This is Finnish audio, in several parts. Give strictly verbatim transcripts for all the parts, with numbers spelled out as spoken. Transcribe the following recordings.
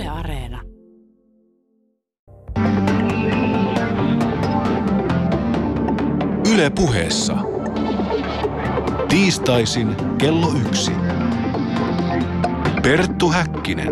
Yle Areena. Yle Puheessa. Tiistaisin kello yksi. Perttu Häkkinen.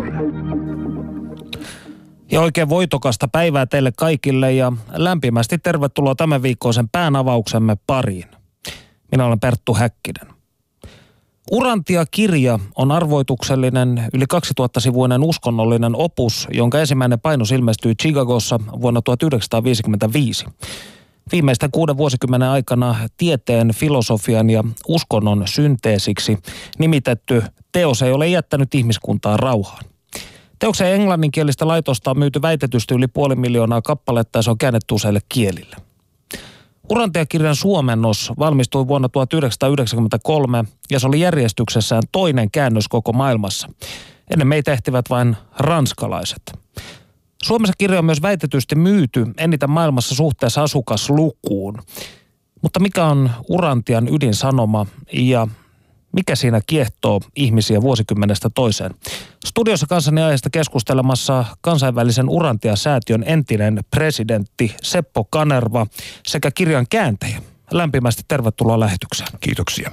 Ja oikein voitokasta päivää teille kaikille ja lämpimästi tervetuloa tämän viikkoisen päänavauksemme pariin. Minä olen Perttu Häkkinen. Urantia-kirja on arvoituksellinen yli kaksituhatta-sivuinen uskonnollinen opus, jonka ensimmäinen painos ilmestyi Chicagossa vuonna tuhatyhdeksänsataaviisikymmentäviisi. Viimeisten kuuden vuosikymmenen aikana tieteen, filosofian ja uskonnon synteesiksi nimitetty teos ei ole jättänyt ihmiskuntaa rauhaan. Teoksen englanninkielistä laitosta on myyty väitetysti yli puoli miljoonaa kappaletta ja se on käännetty useille kielille. Urantia-kirjan suomennos valmistui vuonna tuhatyhdeksänsataayhdeksänkymmentäkolme ja se oli järjestyksessään toinen käännös koko maailmassa. Ennen meitä ehtivät vain ranskalaiset. Suomessa kirja on myös väitetysti myyty eniten maailmassa suhteessa asukaslukuun. Mutta mikä on Urantian ydinsanoma ja mikä siinä kiehtoo ihmisiä vuosikymmenestä toiseen? Studiossa kanssani aiheesta keskustelemassa kansainvälisen Urantia-säätiön entinen presidentti Seppo Kanerva sekä kirjan kääntäjä. Lämpimästi tervetuloa lähetykseen. Kiitoksia.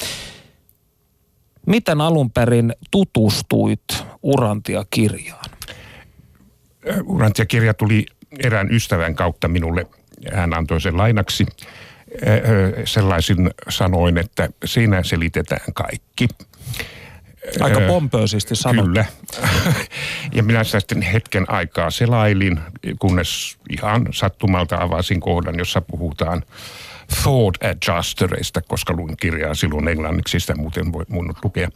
Miten alun perin tutustuit Urantia-kirjaan? Urantia-kirja tuli erään ystävän kautta minulle. Hän antoi sen lainaksi. Sellaisin sanoin, että siinä selitetään kaikki. Aika pompöösisti sanottu. Kyllä. Ja minä sitten hetken aikaa selailin, kunnes ihan sattumalta avasin kohdan, jossa puhutaan thought adjustereista, koska luin kirjaa silloin englanniksi, sitä muuten voi mun lukea.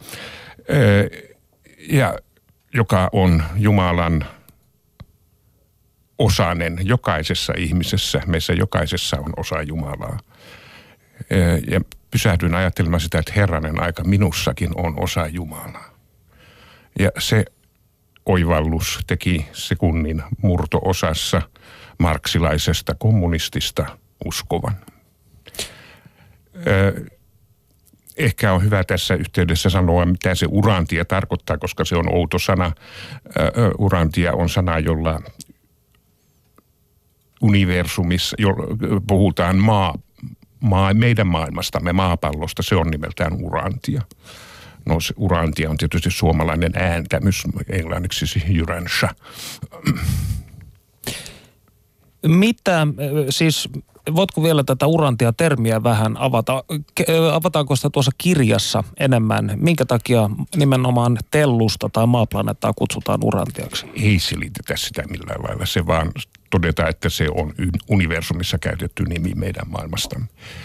Ja joka on Jumalan osanen jokaisessa ihmisessä, meissä jokaisessa on osa Jumalaa. Ja pysähdyin ajattelemaan sitä, että herranen aika, minussakin on osa Jumalaa. Ja se oivallus teki sekunnin murto-osassa marksilaisesta kommunistista uskovan. Ehkä on hyvä tässä yhteydessä sanoa, mitä se urantia tarkoittaa, koska se on outo sana. Urantia on sana, jolla universumissa, jo puhutaan maa, maa, meidän maailmastamme, maapallosta, se on nimeltään Urantia. No se Urantia on tietysti suomalainen ääntämys, englanniksi se Urantia. Mitä, siis voitko vielä tätä Urantia-termiä vähän avata? Avataanko sitä tuossa kirjassa enemmän? Minkä takia nimenomaan Tellusta tai maaplaneettaa kutsutaan Urantiaksi? Ei selitetä sitä millään lailla, se vaan todetaan, että se on universumissa käytetty nimi meidän maailmastamme.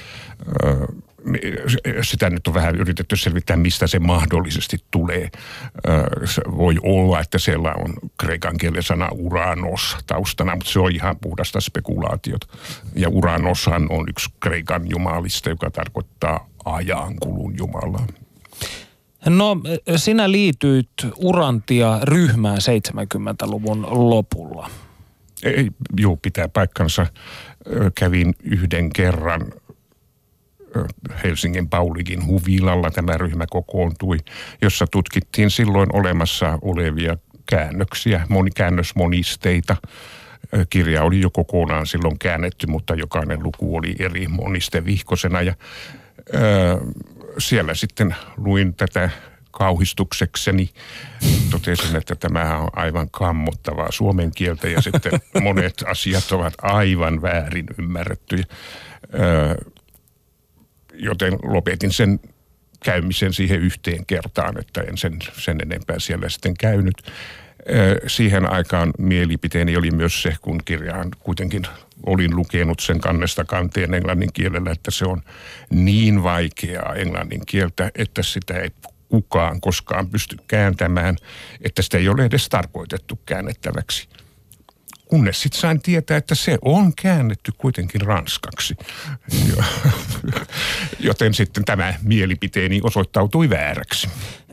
Sitä nyt on vähän yritetty selvittää, mistä se mahdollisesti tulee. Voi olla, että siellä on kreikan kielen sana Uranos taustana, mutta se on ihan puhdasta spekulaatiota. Ja Uranoshan on yksi kreikan jumalista, joka tarkoittaa ajankulun jumalaa. No, sinä liityit Urantia-ryhmään seitsemänkymmentäluvun lopulla. Ei, joo, pitää paikkansa. Kävin yhden kerran Helsingin Paulikin huvilalla, tämä ryhmä kokoontui, jossa tutkittiin silloin olemassa olevia käännöksiä, monikäännösmonisteita. Kirja oli jo kokonaan silloin käännetty, mutta jokainen luku oli eri monistevihkosena. Ja ö, siellä sitten luin tätä kauhistuksekseni. Totesin, että tämä on aivan kammottavaa suomen kieltä ja sitten monet asiat ovat aivan väärin ymmärrettyjä. Ö, Joten lopetin sen käymisen siihen yhteen kertaan, että en sen, sen enempää siellä sitten käynyt. Siihen aikaan mielipiteeni oli myös se, kun kirjaan kuitenkin olin lukenut sen kannesta kanteen englannin kielellä, että se on niin vaikeaa englannin kieltä, että sitä ei kukaan koskaan pysty kääntämään, että sitä ei ole edes tarkoitettu käännettäväksi. Kunnes sitten sain tietää, että se on käännetty kuitenkin ranskaksi. Joten sitten tämä mielipiteeni osoittautui vääräksi.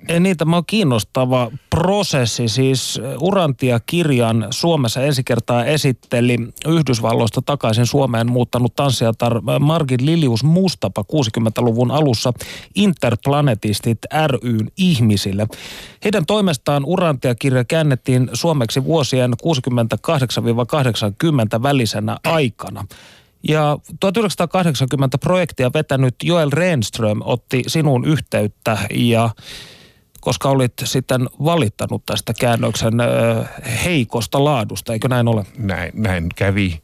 Niin, tämä on kiinnostava prosessi. Siis Urantia-kirjan Suomessa ensi kertaa esitteli Yhdysvalloista takaisin Suomeen muuttanut tanssijatar Margit Lilius Mustapa kuusikymmentäluvun alussa Interplanetistit ry:n ihmisille. Heidän toimestaan Urantia-kirja käännettiin suomeksi vuosien kuusikymmentäkahdeksan kahdeksankymmentä välisenä aikana. Ja tuhatyhdeksänsataakahdeksankymmentä projektia vetänyt Joel Renström otti sinuun yhteyttä ja koska olit sitten valittanut tästä käännöksen ö, heikosta laadusta, eikö näin ole? Näin, näin kävi.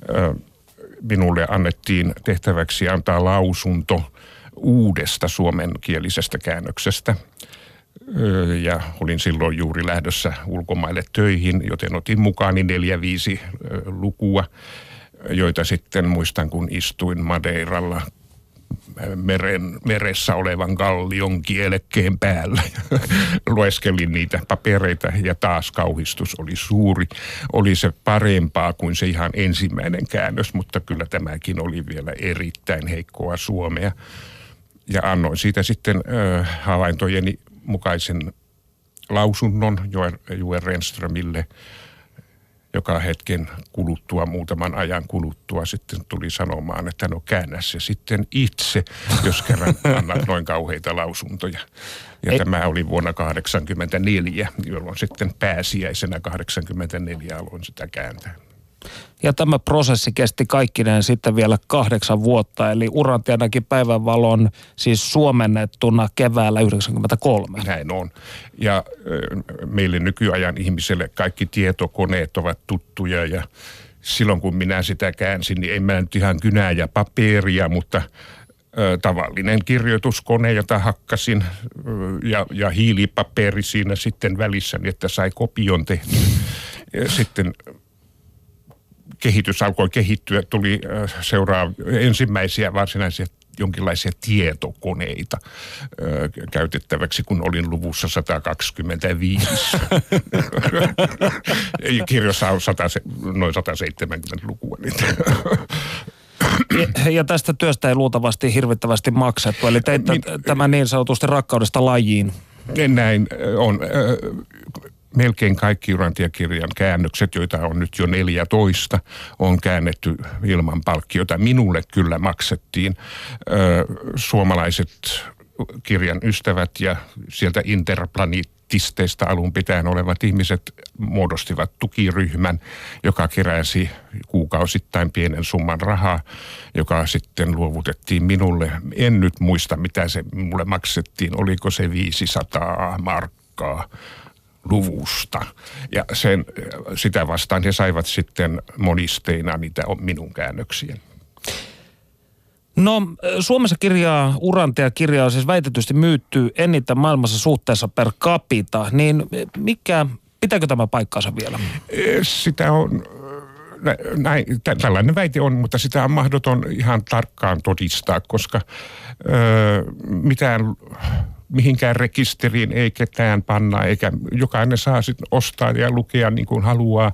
Minulle annettiin tehtäväksi antaa lausunto uudesta suomenkielisestä käännöksestä. Ja olin silloin juuri lähdössä ulkomaille töihin, joten otin mukaani neljä viisi lukua, joita sitten muistan, kun istuin Madeiralla meren, meressä olevan kallion kielekkeen päällä. Lueskelin niitä papereita ja taas kauhistus oli suuri. Oli se parempaa kuin se ihan ensimmäinen käännös, mutta kyllä tämäkin oli vielä erittäin heikkoa suomea. Ja annoin siitä sitten äh, havaintojeni mukaisen lausunnon Joel Renströmille, joka hetken kuluttua, muutaman ajan kuluttua sitten tuli sanomaan, että no käännä se sitten itse, jos kerran annat noin kauheita lausuntoja. Ja Ei. Tämä oli vuonna kahdeksankymmentäneljä, jolloin sitten pääsiäisenä kahdeksankymmentäneljä aloin sitä kääntää. Ja tämä prosessi kesti kaikkineen sitten vielä kahdeksan vuotta, eli Urantia näki päivänvalon siis suomennettuna keväällä yhdeksänkymmentäkolme. Näin on. Ja meille nykyajan ihmiselle kaikki tietokoneet ovat tuttuja ja silloin kun minä sitä käänsin, niin en mä nyt ihan kynää ja paperia, mutta ö, tavallinen kirjoituskone, jota hakkasin ja, ja hiilipaperi siinä sitten välissä, niin että sai kopion tehtyä. Ja sitten kehitys alkoi kehittyä, tuli seuraa ensimmäisiä varsinaisia jonkinlaisia tietokoneita ö, käytettäväksi, kun olin luvussa sata kaksikymmentäviisi. Kirjoissa on sata, noin sata seitsemänkymmentä lukua. Ja, ja tästä työstä ei luultavasti hirvittävästi maksettu, eli teitte Min, tämä niin sanotusti rakkaudesta lajiin. Näin on. Melkein kaikki Urantia-kirjan käännökset, joita on nyt jo neljätoista, on käännetty ilman palkkiota. Minulle kyllä maksettiin. Ö, suomalaiset kirjan ystävät ja sieltä interplaneettisteista alun pitäen olevat ihmiset muodostivat tukiryhmän, joka keräsi kuukausittain pienen summan rahaa, joka sitten luovutettiin minulle. En nyt muista, mitä se minulle maksettiin. Oliko se viisisataa markkaa luvusta. Ja sen, sitä vastaan he saivat sitten monisteina niitä minun käännöksiä. No, Suomessa kirjaa, Urantia-kirjaa on siis väitetysti myytty eniten maailmassa suhteessa per capita, niin mikä, pitääkö tämä paikkaansa vielä? Sitä on, näin, tällainen väite on, mutta sitä on mahdoton ihan tarkkaan todistaa, koska ö, mitään mihinkään rekisteriin ei ketään panna, eikä jokainen saa sitten ostaa ja lukea niin kuin haluaa.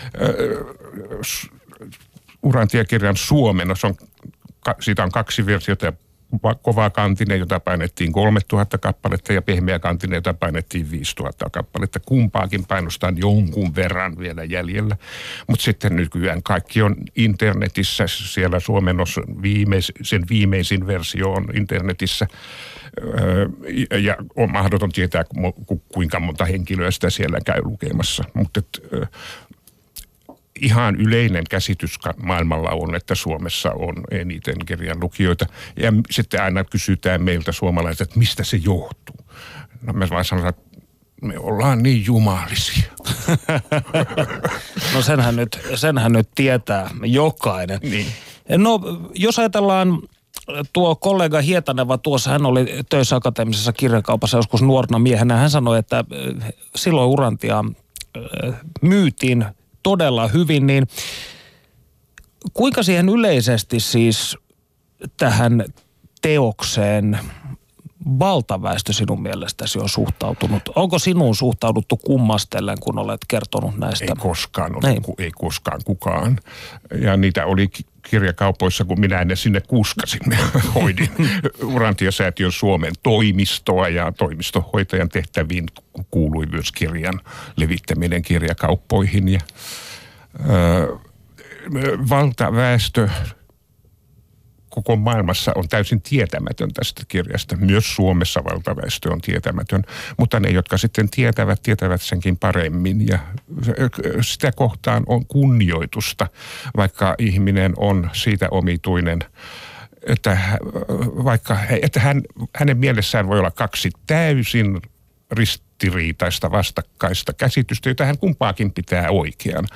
Urantia-kirjan suomennos on, siitä on kaksi versiota, kovakantinen, jota painettiin kolmetuhatta kappaletta ja pehmeäkantinen, jota painettiin viisituhatta kappaletta. Kumpaakin painostaan jonkun verran vielä jäljellä, mutta sitten nykyään kaikki on internetissä, siellä suomennos viimeis, sen viimeisin versio on internetissä. Ja on mahdoton tietää, kuinka monta henkilöä sitä siellä käy lukemassa. Mutta ihan yleinen käsitys maailmalla on, että Suomessa on eniten kirjan lukijoita. Ja sitten aina kysytään meiltä suomalaiset, että mistä se johtuu. No mä vaan sanon, että me ollaan niin jumalisia. No senhän nyt, senhän nyt tietää jokainen. Niin. No jos ajatellaan, tuo kollega Hietaneva tuossa, hän oli töissä akateemisessa kirjakaupassa joskus nuorena miehenä. Hän sanoi, että silloin Urantia myytiin todella hyvin, niin kuinka siihen yleisesti siis tähän teokseen valtaväestö sinun mielestäsi on suhtautunut? Onko sinuun suhtauduttu kummastellen, kun olet kertonut näistä? Ei koskaan, ole, ei. ei koskaan kukaan. Ja niitä oli kirjakaupoissa, kun minä ne sinne kuskasin. Hoidin Urantia-säätiön Suomen toimistoa ja toimistohoitajan tehtäviin kuului myös kirjan levittäminen kirjakauppoihin. Ja, ö, valtaväestö koko maailmassa on täysin tietämätön tästä kirjasta. Myös Suomessa valtaväestö on tietämätön, mutta ne, jotka sitten tietävät, tietävät senkin paremmin. Ja sitä kohtaan on kunnioitusta, vaikka ihminen on siitä omituinen, että, vaikka, että hän, hänen mielessään voi olla kaksi täysin ristiriitaista vastakkaista käsitystä, jota hän kumpaakin pitää oikean.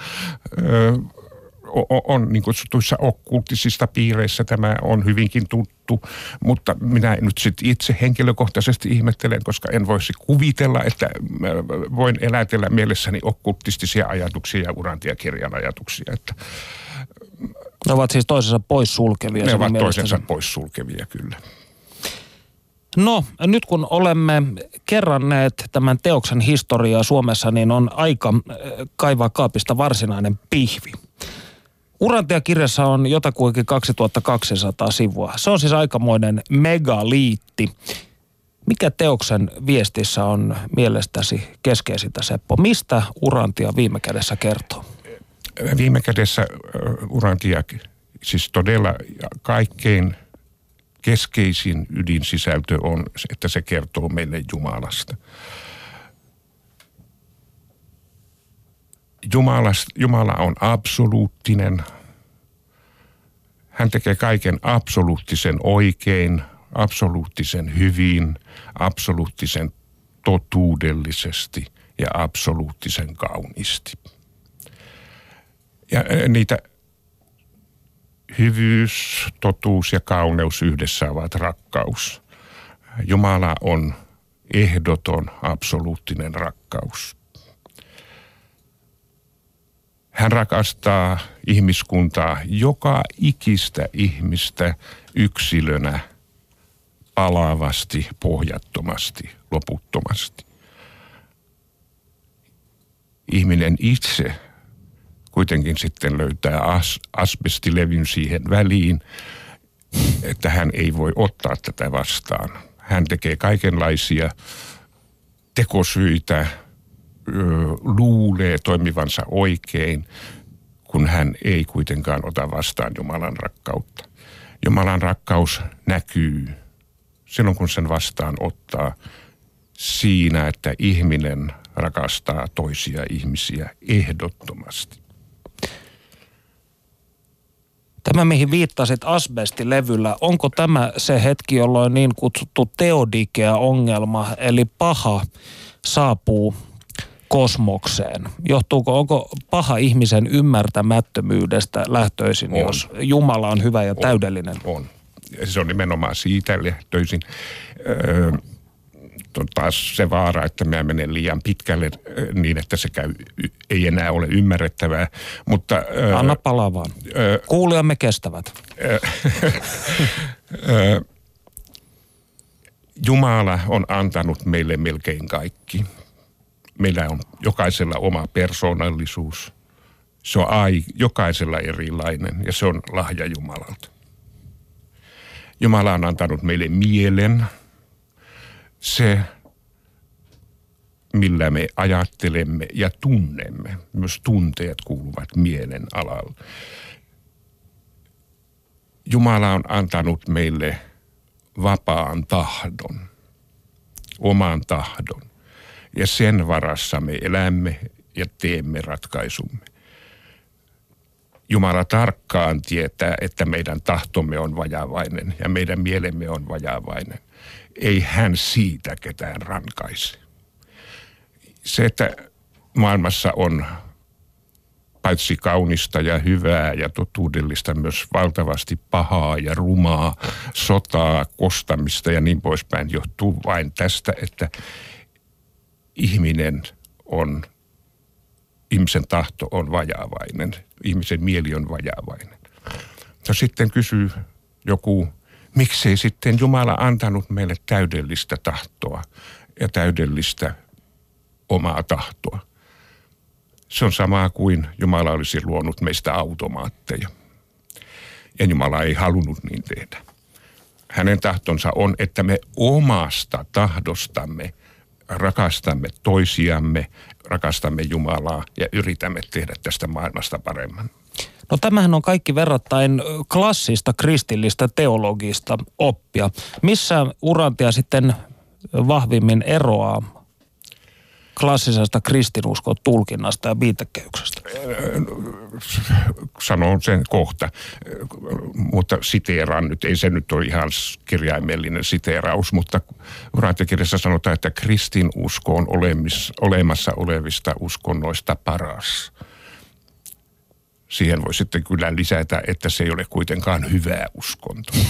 On, on niin kutsutuissa okkultisista piireissä tämä on hyvinkin tuttu, mutta minä nyt sitten itse henkilökohtaisesti ihmettelen, koska en voisi kuvitella, että voin elätellä mielessäni okkultistisia ajatuksia ja Urantia-kirjan ajatuksia. Että ne ovat siis toisensa poissulkevia. Ne ovat toisensa poissulkevia, kyllä. No, nyt kun olemme kerranneet tämän teoksen historiaa Suomessa, niin on aika kaivaa kaapista varsinainen pihvi. Urantia-kirjassa on jotakuinkin kaksituhattakaksisataa sivua. Se on siis aikamoinen megaliitti. Mikä teoksen viestissä on mielestäsi keskeisintä, Seppo? Mistä Urantia viime kädessä kertoo? Viime kädessä Urantia, siis todella kaikkein keskeisin ydinsisältö on, että se kertoo meille Jumalasta. Jumalasta, Jumala on absoluuttinen. Hän tekee kaiken absoluuttisen oikein, absoluuttisen hyvin, absoluuttisen totuudellisesti ja absoluuttisen kauniisti. Ja niitä hyvyys, totuus ja kauneus yhdessä ovat rakkaus. Jumala on ehdoton, absoluuttinen rakkaus. Hän rakastaa ihmiskuntaa, joka ikistä ihmistä yksilönä palavasti, pohjattomasti, loputtomasti. Ihminen itse kuitenkin sitten löytää as, asbestilevyn siihen väliin, että hän ei voi ottaa tätä vastaan. Hän tekee kaikenlaisia tekosyitä, luulee toimivansa oikein, kun hän ei kuitenkaan ota vastaan Jumalan rakkautta. Jumalan rakkaus näkyy silloin, kun sen vastaan ottaa siinä, että ihminen rakastaa toisia ihmisiä ehdottomasti. Tämä, mihin viittasit asbestilevyllä, onko tämä se hetki, jolloin niin kutsuttu teodikea-ongelma, eli paha, saapuu kosmokseen? Johtuuko, onko paha ihmisen ymmärtämättömyydestä lähtöisin, on. Jos Jumala on hyvä ja on, täydellinen? On. Ja se on nimenomaan siitä lähtöisin. Öö, on taas se vaara, että mä menen liian pitkälle niin, että se käy, ei enää ole ymmärrettävää. Mutta, öö, Anna palaa vaan. Öö, Kuulijamme kestävät. Öö, öö, Jumala on antanut meille melkein kaikki. Meillä on jokaisella oma persoonallisuus. Se on ai, jokaisella erilainen ja se on lahja Jumalalta. Jumala on antanut meille mielen. Se, millä me ajattelemme ja tunnemme. Myös tunteet kuuluvat mielen alalle. Jumala on antanut meille vapaan tahdon, oman tahdon. Ja sen varassa me elämme ja teemme ratkaisumme. Jumala tarkkaan tietää, että meidän tahtomme on vajavainen ja meidän mielemme on vajavainen. Ei hän siitä ketään rankaise. Se, että maailmassa on paitsi kaunista ja hyvää ja totuudellista myös valtavasti pahaa ja rumaa, sotaa, kostamista ja niin poispäin, johtuu vain tästä, että ihminen on, ihmisen tahto on vajavainen, ihmisen mieli on vajavainen. Ja sitten kysyy joku, miksei sitten Jumala antanut meille täydellistä tahtoa ja täydellistä omaa tahtoa. Se on samaa kuin Jumala olisi luonut meistä automaatteja. Ja Jumala ei halunnut niin tehdä. Hänen tahtonsa on, että me omasta tahdostamme rakastamme toisiamme, rakastamme Jumalaa ja yritämme tehdä tästä maailmasta paremman. No tämähän on kaikki verrattain klassista kristillistä teologista oppia. Missä Urantia sitten vahvimmin eroaa klassisesta kristinuskon tulkinnasta ja viitekehyksestä? Sanon sen kohta, mutta siteeraan nyt, ei se nyt ole ihan kirjaimellinen siteeraus, mutta Urantia-kirjassa sanotaan, että kristinusko on olemis, olemassa olevista uskonnoista paras. Siihen voi sitten kyllä lisätä, että se ei ole kuitenkaan hyvää uskontoa.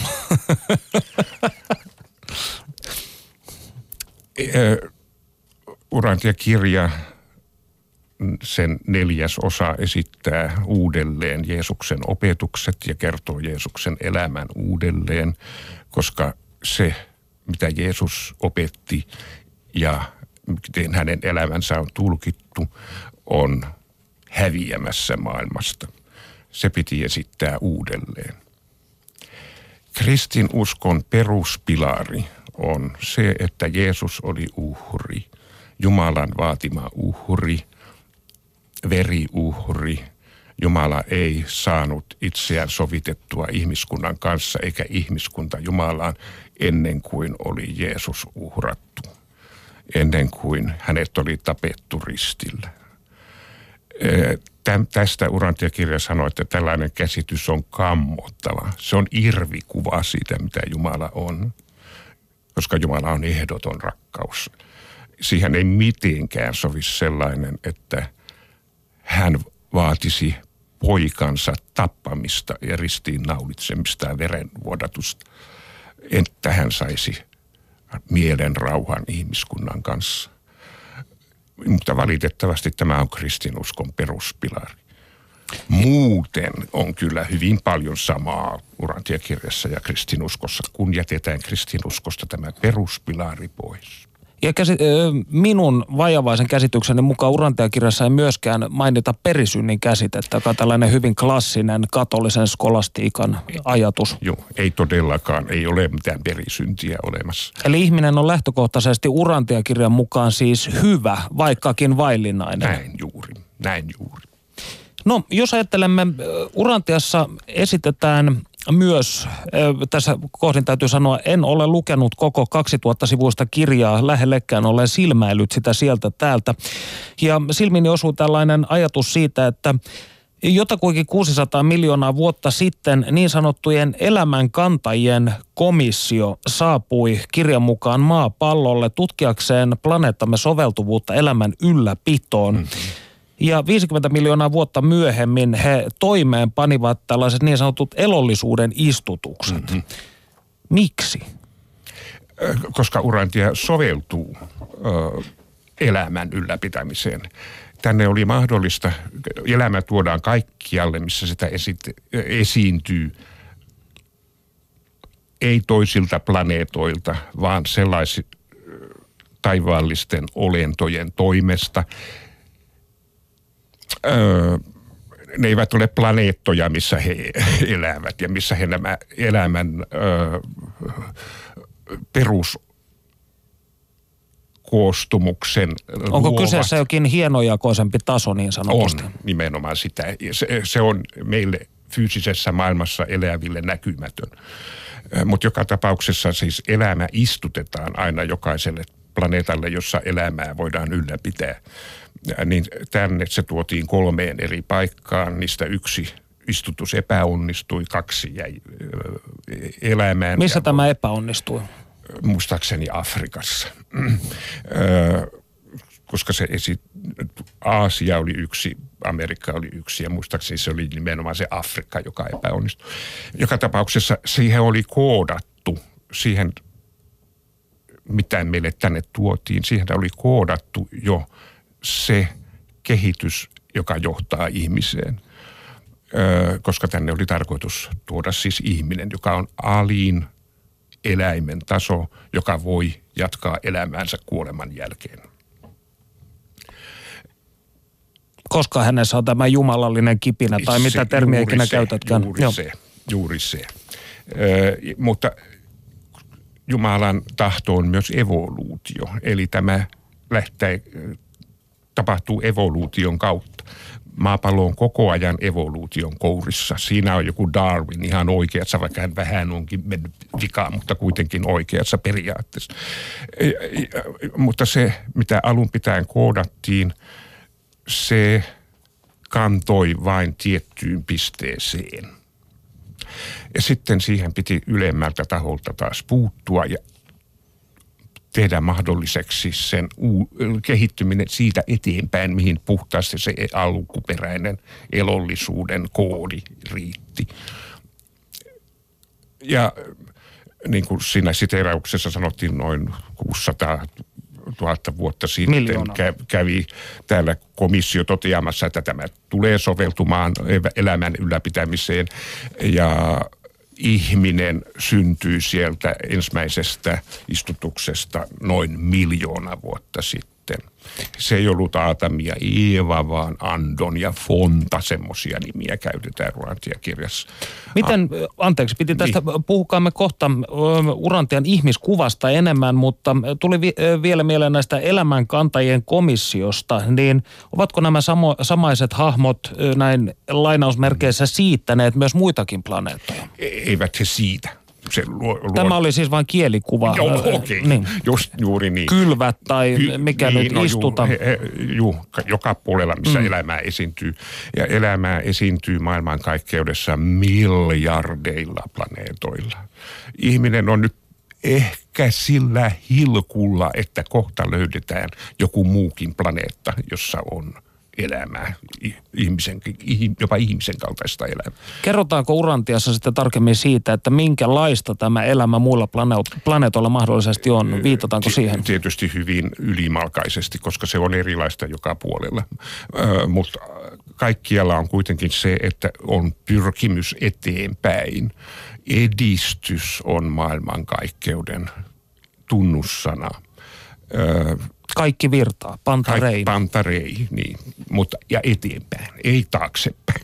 Urantia-kirja, sen neljäs osa esittää uudelleen Jeesuksen opetukset ja kertoo Jeesuksen elämän uudelleen, koska se, mitä Jeesus opetti ja miten hänen elämänsä on tulkittu, on häviämässä maailmasta. Se piti esittää uudelleen. Kristinuskon peruspilari on se, että Jeesus oli uhri, Jumalan vaatima uhri, veriuhri. Jumala ei saanut itseään sovitettua ihmiskunnan kanssa eikä ihmiskunta Jumalaan ennen kuin oli Jeesus uhrattu, ennen kuin hänet oli tapettu ristillä. Tästä Urantia-kirja sanoi, että tällainen käsitys on kammottava. Se on irvikuva siitä, mitä Jumala on, koska Jumala on ehdoton rakkaus. Siihen ei mitenkään sovi sellainen, että hän vaatisi poikansa tappamista ja ristiin naulitsemista ja verenvuodatusta, että hän saisi mielen rauhan ihmiskunnan kanssa. Mutta valitettavasti tämä on kristinuskon peruspilari. Muuten on kyllä hyvin paljon samaa Urantia-kirjassa ja kristinuskossa, kun jätetään kristinuskosta tämä peruspilari pois. Ja käsi, minun vajavaisen käsitykseni mukaan Urantia-kirjassa ei myöskään mainita perisynnin käsitettä, joka on tällainen hyvin klassinen katolisen skolastiikan ajatus. Joo, ei todellakaan, ei ole mitään perisyntiä olemassa. Eli ihminen on lähtökohtaisesti Urantia-kirjan mukaan siis hyvä, vaikkakin vaillinainen. Näin juuri, näin juuri. No, jos ajattelemme, Urantiassa esitetään myös, tässä kohdin täytyy sanoa, en ole lukenut koko kaksituhatta sivuista kirjaa, lähellekään olen silmäillyt sitä sieltä täältä. Ja silmiini osuu tällainen ajatus siitä, että jotakuinkin kuusisataa miljoonaa vuotta sitten niin sanottujen elämänkantajien komissio saapui kirjan mukaan maapallolle tutkiakseen planeettamme soveltuvuutta elämän ylläpitoon. Mm-hmm. Ja viisikymmentä miljoonaa vuotta myöhemmin he toimeenpanivat tällaiset niin sanotut elollisuuden istutukset. Mm-hmm. Miksi? Koska Urantia soveltuu ö, elämän ylläpitämiseen. Tänne oli mahdollista, elämä tuodaan kaikkialle, missä sitä esit- esiintyy. Ei toisilta planeetoilta, vaan sellaisten taivaallisten olentojen toimesta. Öö, ne eivät ole planeettoja, missä he elävät ja missä he nämä elämän öö, peruskoostumuksen Onko luovat. Kyseessä jokin hienojakoisempi taso niin sanotusti? On nimenomaan sitä. Se, se on meille fyysisessä maailmassa eläville näkymätön. Mutta joka tapauksessa siis elämä istutetaan aina jokaiselle planeetalle, jossa elämää voidaan ylläpitää. Niin tänne se tuotiin kolmeen eri paikkaan, niistä yksi istutus epäonnistui, kaksi jäi elämään. Missä tämä epäonnistui? Muistaakseni Afrikassa, koska se esi- Aasia oli yksi, Amerikka oli yksi ja muistaakseni se oli nimenomaan se Afrikka, joka epäonnistui. Joka tapauksessa siihen oli koodattu, siihen mitä meille tänne tuotiin, siihen oli koodattu jo se kehitys, joka johtaa ihmiseen, öö, koska tänne oli tarkoitus tuoda siis ihminen, joka on alin eläimen taso, joka voi jatkaa elämäänsä kuoleman jälkeen. Koska hänessä on tämä jumalallinen kipinä tai mitä termiä ikinä se, käytätkään. Juuri Joo. se, juuri se. Ö, mutta Jumalan tahto on myös evoluutio, eli tämä lähtee, tapahtuu evoluution kautta. Maapallo on koko ajan evoluution kourissa. Siinä on joku Darwin ihan oikeassa, vaikka hän vähän onkin mennyt vikaan, mutta kuitenkin oikeassa periaatteessa. Mutta se, mitä alun pitäen koodattiin, se kantoi vain tiettyyn pisteeseen. Ja sitten siihen piti ylemmältä taholta taas puuttua ja tehdä mahdolliseksi sen uu- kehittyminen siitä eteenpäin, mihin puhtaasti se alkuperäinen elollisuuden koodi riitti. Ja niin kuin siinä siteerauksessa sanottiin, noin kuusisataa tuhatta vuotta sitten kä- kävi täällä komissio toteamassa, että tämä tulee soveltumaan elämän ylläpitämiseen ja ihminen syntyy sieltä ensimmäisestä istutuksesta noin miljoona vuotta sitten. Se ei ollut Aatami ja Eeva, vaan Andon ja Fonta, semmoisia nimiä käytetään Urantia-kirjassa. Miten, anteeksi, piti tästä, niin. Puhukaamme kohta Urantian ihmiskuvasta enemmän, mutta tuli vi, vielä mieleen näistä elämänkantajien komissiosta, niin ovatko nämä samo, samaiset hahmot näin lainausmerkeissä siittäneet myös muitakin planeettoja? Eivät he siitä. Se luo, luo... Tämä oli siis vain kielikuva. Joo, okei. Okay. Niin. Just juuri niin. Kylvät tai Ky- mikä niin, nyt no, istuta. Juu, he, juu, joka puolella, missä mm. elämää esiintyy. Ja elämää esiintyy maailmankaikkeudessa miljardeilla planeetoilla. Ihminen on nyt ehkä sillä hilkulla, että kohta löydetään joku muukin planeetta, jossa on elämää, ihmisen, jopa ihmisen kaltaista elämää. Kerrotaanko Urantiassa sitten tarkemmin siitä, että minkälaista tämä elämä muilla planeetoilla mahdollisesti on? Viitataanko siihen? Tietysti hyvin ylimalkaisesti, koska se on erilaista joka puolella. Ö, mutta kaikkialla on kuitenkin se, että on pyrkimys eteenpäin. Edistys on maailmankaikkeuden tunnussana. Ö, Kaikki virtaa, pantarei. Kaik, pantarei, niin. Mutta, ja eteenpäin, ei taaksepäin.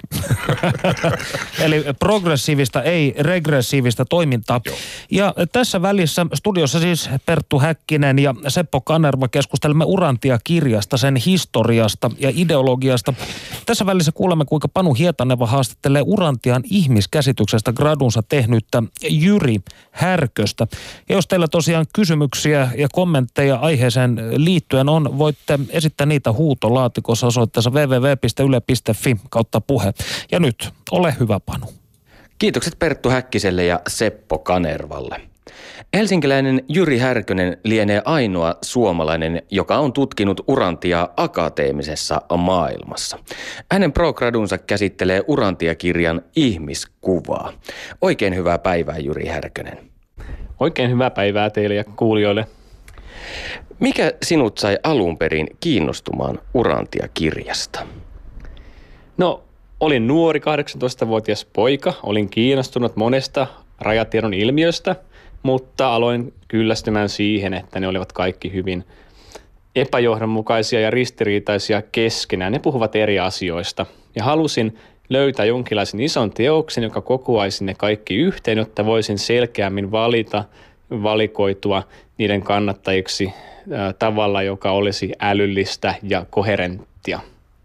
Eli progressiivista, ei regressiivista toimintaa. Joo. Ja tässä välissä studiossa siis Perttu Häkkinen ja Seppo Kanerva keskustelemme Urantia-kirjasta, sen historiasta ja ideologiasta. Tässä välissä kuulemme, kuinka Panu Hietaneva haastattelee Urantian ihmiskäsityksestä gradunsa tehnyttä Jyri Härköstä. Ja jos teillä tosiaan kysymyksiä ja kommentteja aiheeseen liittyen on, voitte esittää niitä huutolaatikossa osoitteessa double-u double-u double-u piste yle piste fi kautta puhe. Ja nyt, ole hyvä Panu. Kiitokset Perttu Häkkiselle ja Seppo Kanervalle. Helsinkiläinen Jyri Härkönen lienee ainoa suomalainen, joka on tutkinut Urantiaa akateemisessa maailmassa. Hänen pro-gradunsa käsittelee Urantia-kirjan ihmiskuvaa. Oikein hyvää päivää, Jyri Härkönen. Oikein hyvää päivää teille ja kuulijoille. Mikä sinut sai alun perin kiinnostumaan Urantia-kirjasta? No, olin nuori kahdeksantoistavuotias poika. Olin kiinnostunut monesta rajatiedon ilmiöstä, mutta aloin kyllästymään siihen, että ne olivat kaikki hyvin epäjohdonmukaisia ja ristiriitaisia keskenään. Ne puhuvat eri asioista ja halusin löytää jonkinlaisen ison teoksen, joka kokoaisi ne kaikki yhteen, jotta voisin selkeämmin valita, valikoitua niiden kannattajiksi äh, tavalla, joka olisi älyllistä ja koherenttia.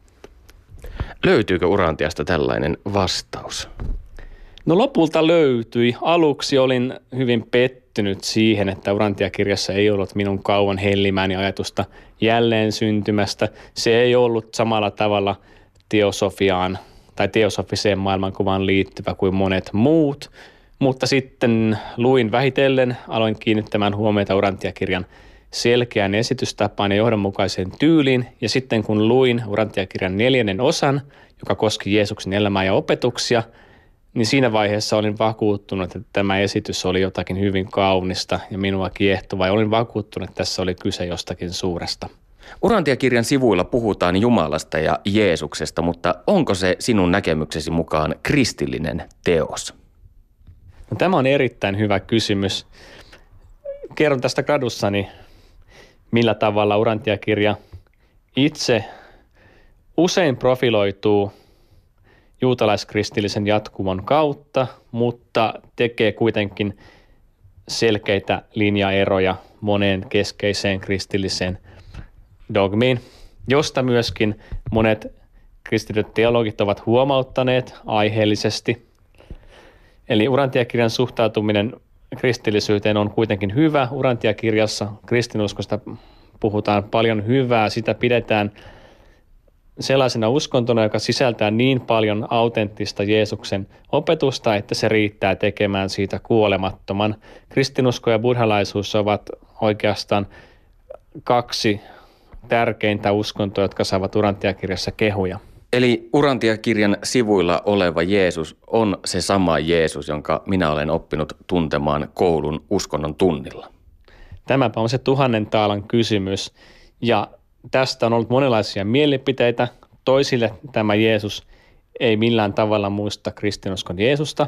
Löytyykö Urantiasta tällainen vastaus? No lopulta löytyi. Aluksi olin hyvin pettynyt siihen, että Urantia-kirjassa ei ollut minun kauan hellimääni ajatusta jälleen syntymästä. Se ei ollut samalla tavalla teosofiaan tai teosofiseen maailmankuvaan liittyvä kuin monet muut. Mutta sitten luin vähitellen, aloin kiinnittämään huomiota Urantia-kirjan selkeään esitystapaan ja johdonmukaiseen tyyliin. Ja sitten kun luin Urantia-kirjan neljännen osan, joka koski Jeesuksen elämää ja opetuksia, niin siinä vaiheessa olin vakuuttunut, että tämä esitys oli jotakin hyvin kaunista ja minua kiehtovaa. Ja olin vakuuttunut, että tässä oli kyse jostakin suuresta. Urantia-kirjan sivuilla puhutaan Jumalasta ja Jeesuksesta, mutta onko se sinun näkemyksesi mukaan kristillinen teos? No, tämä on erittäin hyvä kysymys. Kerron tästä gradussani, millä tavalla Urantia-kirja itse usein profiloituu juutalaiskristillisen jatkumon kautta, mutta tekee kuitenkin selkeitä linjaeroja moneen keskeiseen kristilliseen dogmiin, josta myöskin monet kristityt teologit ovat huomauttaneet aiheellisesti. Eli Urantia-kirjan suhtautuminen kristillisyyteen on kuitenkin hyvä. Urantia-kirjassa kristinuskosta puhutaan paljon hyvää, sitä pidetään sellaisena uskontona, joka sisältää niin paljon autenttista Jeesuksen opetusta, että se riittää tekemään siitä kuolemattoman. Kristinusko ja buddhalaisuus ovat oikeastaan kaksi tärkeintä uskontoa, jotka saavat Urantia-kirjassa kehuja. Eli Urantia-kirjan sivuilla oleva Jeesus on se sama Jeesus, jonka minä olen oppinut tuntemaan koulun uskonnon tunnilla. Tämäpä on se tuhannen taalan kysymys, ja tästä on ollut monenlaisia mielipiteitä. Toisille tämä Jeesus ei millään tavalla muista kristinuskon Jeesusta,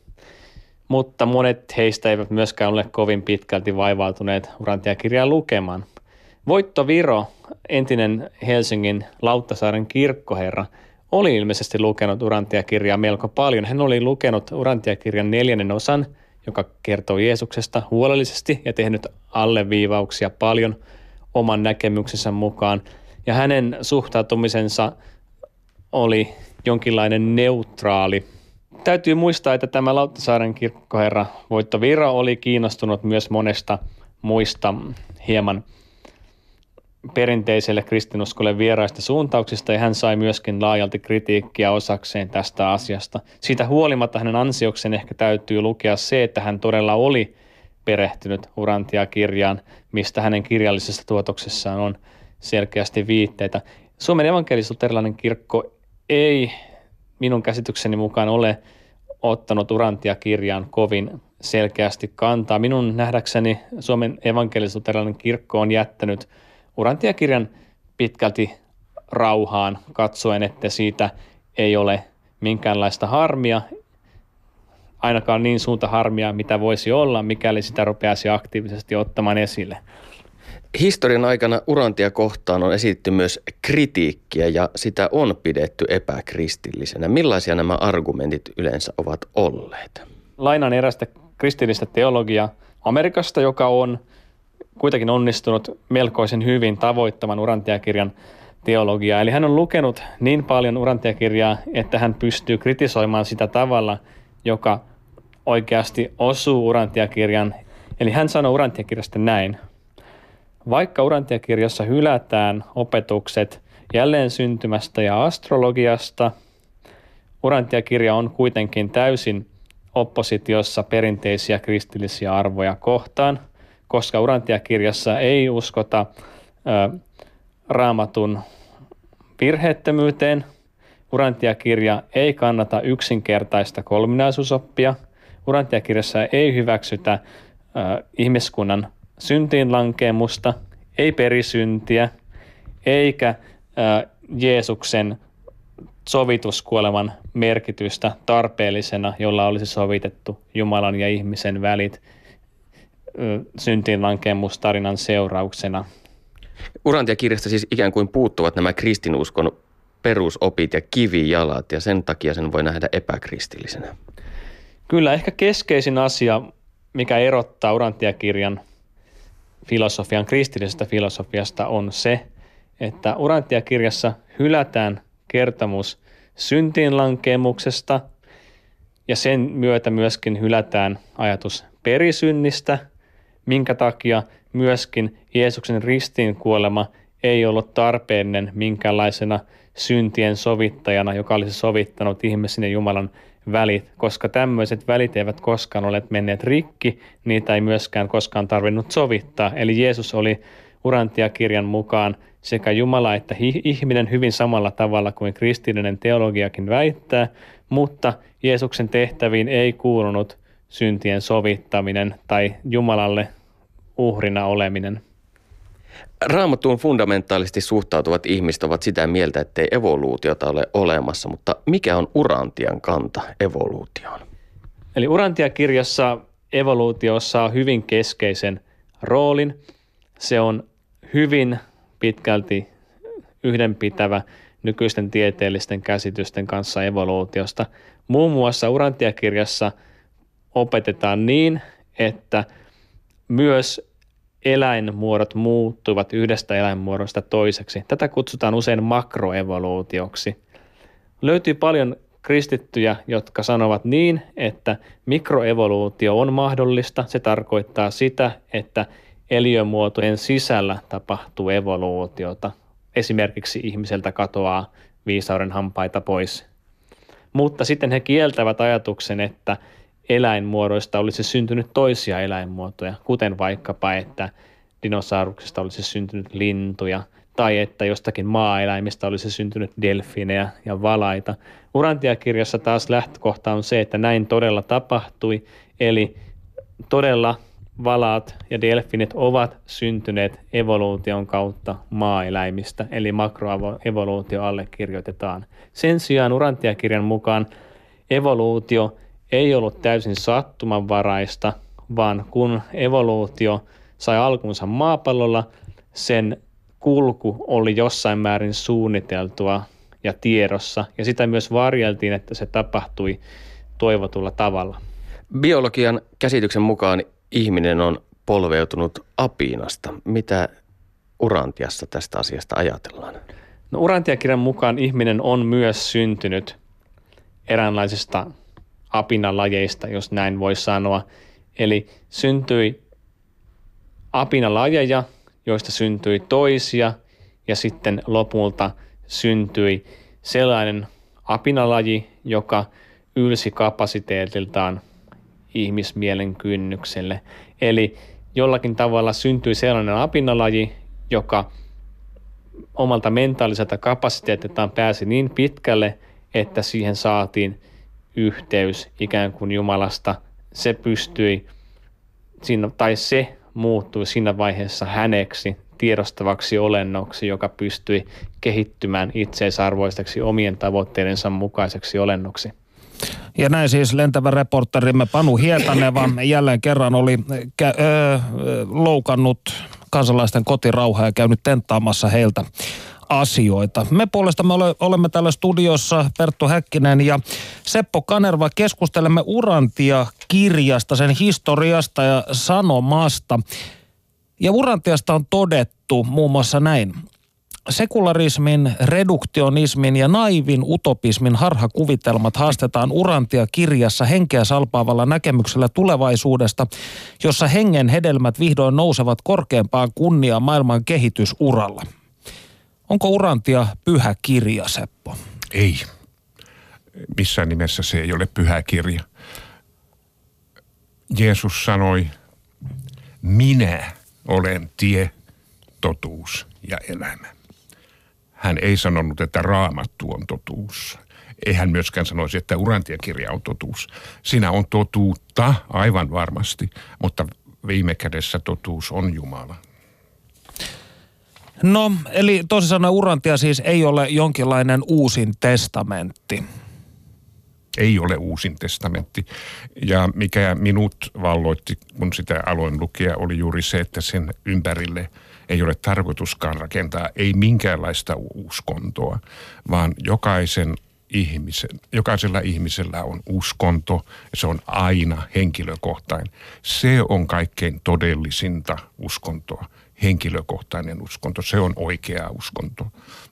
mutta monet heistä eivät myöskään ole kovin pitkälti vaivautuneet Urantia-kirjaa lukemaan. Voitto Viro, entinen Helsingin Lauttasaaren kirkkoherra, oli ilmeisesti lukenut Urantia-kirjaa melko paljon. Hän oli lukenut Urantia-kirjan neljännen osan, joka kertoo Jeesuksesta huolellisesti ja tehnyt alleviivauksia paljon oman näkemyksensä mukaan. Ja hänen suhtautumisensa oli jonkinlainen neutraali. Täytyy muistaa, että tämä Lauttasaaren kirkkoherra Voitto Viro oli kiinnostunut myös monesta muista hieman perinteiselle kristinuskolle vieraista suuntauksista, ja hän sai myöskin laajalti kritiikkiä osakseen tästä asiasta. Siitä huolimatta hänen ansioksen ehkä täytyy lukea se, että hän todella oli perehtynyt Urantia-kirjaan, mistä hänen kirjallisessa tuotoksessaan on selkeästi viitteitä. Suomen evankelis-luterilainen kirkko ei minun käsitykseni mukaan ole ottanut Urantia-kirjaan kovin selkeästi kantaa. Minun nähdäkseni Suomen evankelis-luterilainen kirkko on jättänyt Urantia-kirjan pitkälti rauhaan katsoen, että siitä ei ole minkäänlaista harmia, ainakaan niin suunta harmia, mitä voisi olla, mikäli sitä rupeaisi aktiivisesti ottamaan esille. Historian aikana Urantia kohtaan on esitetty myös kritiikkiä ja sitä on pidetty epäkristillisenä. Millaisia nämä argumentit yleensä ovat olleet? Lainaan erästä kristillistä teologiaa Amerikasta, joka on kuitenkin onnistunut melkoisen hyvin tavoittamaan Urantia-kirjan teologiaa. Eli hän on lukenut niin paljon Urantia-kirjaa, että hän pystyy kritisoimaan sitä tavalla, joka oikeasti osuu Urantia-kirjan. Eli hän sanoo Urantia-kirjasta näin. Vaikka Urantia-kirjassa hylätään opetukset jälleen syntymästä ja astrologiasta, Urantia-kirja on kuitenkin täysin oppositiossa perinteisiä kristillisiä arvoja kohtaan, koska Urantia-kirjassa ei uskota ö, Raamatun virheettömyyteen. Urantia-kirja ei kannata yksinkertaista kolminaisuusoppia. Urantia-kirjassa ei hyväksytä ö, ihmiskunnan syntiinlankeemusta, ei perisyntiä, eikä ö, Jeesuksen sovituskuoleman merkitystä tarpeellisena, jolla olisi sovitettu Jumalan ja ihmisen välit syntiinlankeemustarinan seurauksena. Urantia-kirjasta siis ikään kuin puuttuvat nämä kristinuskon perusopit ja kivijalat, ja sen takia sen voi nähdä epäkristillisenä. Kyllä, ehkä keskeisin asia, mikä erottaa Urantia-kirjan filosofian kristillisestä filosofiasta, on se, että Urantia-kirjassa hylätään kertomus syntiinlankeemuksesta, ja sen myötä myöskin hylätään ajatus perisynnistä, minkä takia myöskin Jeesuksen ristiinkuolema ei ollut tarpeellinen minkäänlaisena syntien sovittajana, joka olisi sovittanut ihmisen ja Jumalan välit, koska tämmöiset välit eivät koskaan ole menneet rikki, niitä ei myöskään koskaan tarvinnut sovittaa. Eli Jeesus oli Urantia-kirjan mukaan sekä Jumala että ihminen hyvin samalla tavalla kuin kristillinen teologiakin väittää, mutta Jeesuksen tehtäviin ei kuulunut syntien sovittaminen tai Jumalalle uhrina oleminen. Raamattuun fundamentaalisesti suhtautuvat ihmiset ovat sitä mieltä, ettei evoluutiota ole olemassa, mutta mikä on Urantian kanta evoluutioon? Eli Urantia-kirjassa evoluutio saa hyvin keskeisen roolin. Se on hyvin pitkälti yhdenpitävä nykyisten tieteellisten käsitysten kanssa evoluutiosta. Muun muassa Urantia-kirjassa opetetaan niin, että myös eläinmuodot muuttuivat yhdestä eläinmuodosta toiseksi. Tätä kutsutaan usein makroevoluutioksi. Löytyy paljon kristittyjä, jotka sanovat niin, että mikroevoluutio on mahdollista. Se tarkoittaa sitä, että eliömuotojen sisällä tapahtuu evoluutiota. Esimerkiksi ihmiseltä katoaa viisauden hampaita pois. Mutta sitten he kieltävät ajatuksen, että eläinmuodoista olisi syntynyt toisia eläinmuotoja, kuten vaikkapa, että dinosauruksista olisi syntynyt lintuja tai että jostakin maa-eläimistä olisi syntynyt delfiinejä ja valaita. Urantia-kirjassa taas lähtökohta on se, että näin todella tapahtui, eli todella valaat ja delfinit ovat syntyneet evoluution kautta maa-eläimistä, eli makroevoluutio allekirjoitetaan. Sen sijaan Urantia-kirjan mukaan evoluutio ei ollut täysin sattumanvaraista, vaan kun evoluutio sai alkunsa maapallolla, sen kulku oli jossain määrin suunniteltua ja tiedossa, ja sitä myös varjeltiin, että se tapahtui toivotulla tavalla. Biologian käsityksen mukaan ihminen on polveutunut apinasta. Mitä Urantiassa tästä asiasta ajatellaan? No, Urantia-kirjan mukaan ihminen on myös syntynyt eräänlaisista apinalajeista, jos näin voi sanoa. Eli syntyi apinalajeja, joista syntyi toisia, ja sitten lopulta syntyi sellainen apinalaji, joka ylsi kapasiteetiltaan ihmismielen kynnykselle. Eli jollakin tavalla syntyi sellainen apinalaji, joka omalta mentaaliselta kapasiteetiltaan pääsi niin pitkälle, että siihen saatiin yhteys ikään kuin Jumalasta. Se pystyi, tai se muuttui siinä vaiheessa häneksi, tiedostavaksi olennoksi, joka pystyi kehittymään itseisarvoiseksi omien tavoitteidensa mukaiseksi olennoksi. Ja näin siis lentävä reporterimme Panu Hietaneva jälleen kerran oli kä- öö, loukannut kansalaisten kotirauhaa ja käynyt tenttaamassa heiltä asioita. Me puolestamme ole, olemme täällä studiossa Perttu Häkkinen ja Seppo Kanerva. Keskustelemme Urantia-kirjasta, sen historiasta ja sanomasta. Ja Urantiasta on todettu muun muassa näin. Sekularismin, reduktionismin ja naivin utopismin harhakuvitelmat haastetaan Urantia-kirjassa henkeä salpaavalla näkemyksellä tulevaisuudesta, jossa hengen hedelmät vihdoin nousevat korkeampaan kunniaan maailman kehitysuralla. Onko Urantia pyhä kirja, Seppo? Ei. Missään nimessä se ei ole pyhä kirja. Jeesus sanoi, minä olen tie, totuus ja elämä. Hän ei sanonut, että Raamattu on totuus. Ei hän myöskään sanoisi, että Urantia-kirja on totuus. Siinä on totuutta aivan varmasti, mutta viime kädessä totuus on Jumala. No, eli toisin sanoen Urantia siis ei ole jonkinlainen uusin testamentti. Ei ole uusin testamentti. Ja mikä minut valloitti, kun sitä aloin lukea, oli juuri se, että sen ympärille ei ole tarkoituskaan rakentaa ei minkäänlaista uskontoa, vaan jokaisen ihmisen, jokaisella ihmisellä on uskonto ja se on aina henkilökohtainen. Se on kaikkein todellisinta uskontoa, henkilökohtainen uskonto. Se on oikea uskonto.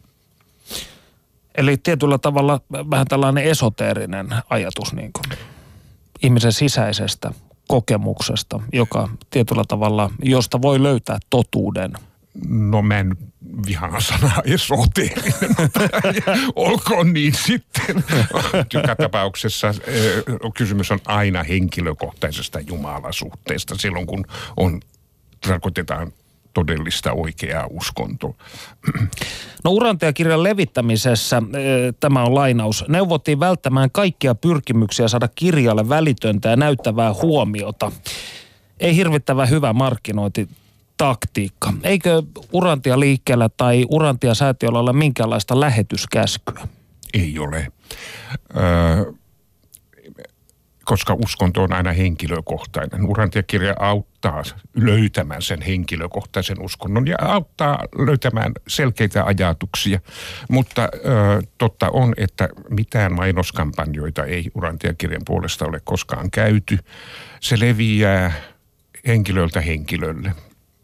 Eli tietyllä tavalla vähän tällainen esoteerinen ajatus niin kuin ihmisen sisäisestä kokemuksesta, joka tietyllä tavalla, josta voi löytää totuuden. No mä en vihaan sanaa esoteerinen, olkoon niin sitten. Joka tapauksessa kysymys on aina henkilökohtaisesta jumalasuhteesta silloin, kun on, tarkoitetaan todellista oikeaa uskontoa. No Urantia-kirjan levittämisessä, tämä on lainaus, neuvottiin välttämään kaikkia pyrkimyksiä saada kirjalle välitöntä ja näyttävää huomiota. Ei hirvittävän hyvä markkinointitaktiikka. Eikö Urantia-liikkeellä tai Urantia-säätiöllä ole minkäänlaista lähetyskäskyä? Ei ole. Öö, koska uskonto on aina henkilökohtainen. Urantia-kirja auttaa löytämään sen henkilökohtaisen uskonnon ja auttaa löytämään selkeitä ajatuksia. Mutta ö, totta on, että mitään mainoskampanjoita ei Urantia-kirjan puolesta ole koskaan käyty. Se leviää henkilöltä henkilölle.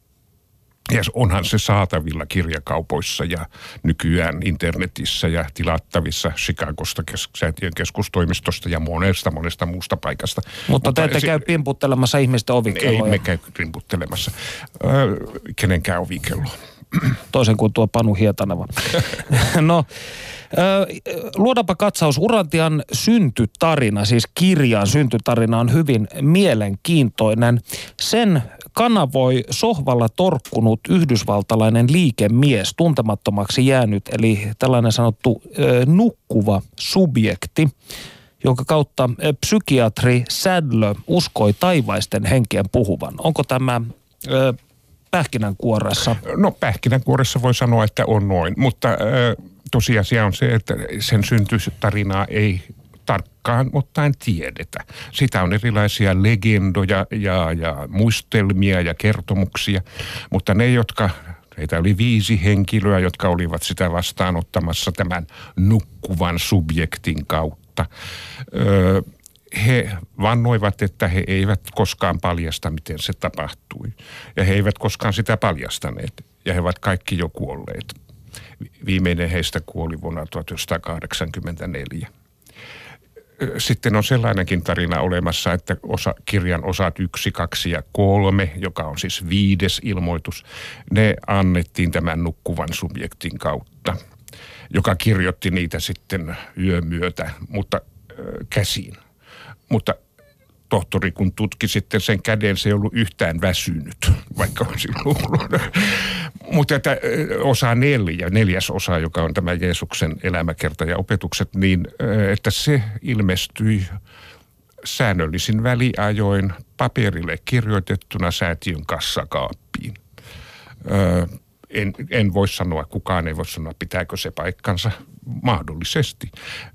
Ja onhan se saatavilla kirjakaupoissa ja nykyään internetissä ja tilattavissa Chicagosta kes- säätiön keskustoimistosta ja monesta monesta muusta paikasta. Mutta, Mutta te ette se, käy pimputtelemassa ihmisten ovikelloja. Ei me käy pimputtelemassa. Öö, kenenkään ovikelloa. Toisen kuin tuo Panu Hietaneva. No, luodaanpa katsaus. Urantian syntytarina, siis kirjan syntytarina on hyvin mielenkiintoinen. Sen kanavoi sohvalla torkkunut yhdysvaltalainen liikemies, tuntemattomaksi jäänyt, eli tällainen sanottu nukkuva subjekti, jonka kautta psykiatri Sadler uskoi taivaisten henkien puhuvan. Onko tämä ö, pähkinänkuoressa? No pähkinänkuoressa voi sanoa, että on noin, mutta ö, tosiasia on se, että sen syntytarinaa ei tarkkaan ottaen tiedetä. Sitä on erilaisia legendoja ja, ja muistelmia ja kertomuksia, mutta ne, jotka, heitä oli viisi henkilöä, jotka olivat sitä vastaanottamassa tämän nukkuvan subjektin kautta. Öö, he vannoivat, että he eivät koskaan paljasta, miten se tapahtui. Ja he eivät koskaan sitä paljastaneet. Ja he ovat kaikki jo kuolleet. Viimeinen heistä kuoli vuonna tuhatyhdeksänsataakahdeksankymmentäneljä. Sitten on sellainenkin tarina olemassa, että osa, kirjan osat yksi, kaksi ja kolme, joka on siis viides ilmoitus, ne annettiin tämän nukkuvan subjektin kautta, joka kirjoitti niitä sitten yömyötä, mutta äh, käsiin. Mutta tohtori, kun tutki sitten sen käden, se ei ollut yhtään väsynyt, vaikka on silloin ollut. Mutta että osa neljä, neljäs osa, joka on tämä Jeesuksen elämäkerta ja opetukset, niin että se ilmestyi säännöllisin väliajoin paperille kirjoitettuna säätiön kassakaappiin. En, en voi sanoa, kukaan ei voi sanoa, pitääkö se paikkansa mahdollisesti.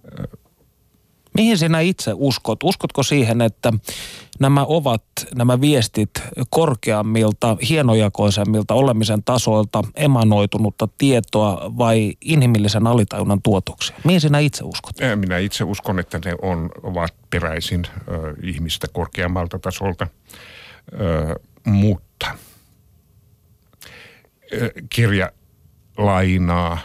Mihin sinä itse uskot? Uskotko siihen, että nämä ovat, nämä viestit korkeammilta, hienojakoisemmilta olemisen tasoilta emanoitunutta tietoa vai inhimillisen alitajunnan tuotoksia? Mihin sinä itse uskot? Minä itse uskon, että ne on, ovat peräisin ö, ihmistä korkeammalta tasolta, ö, mutta ö, kirja lainaa,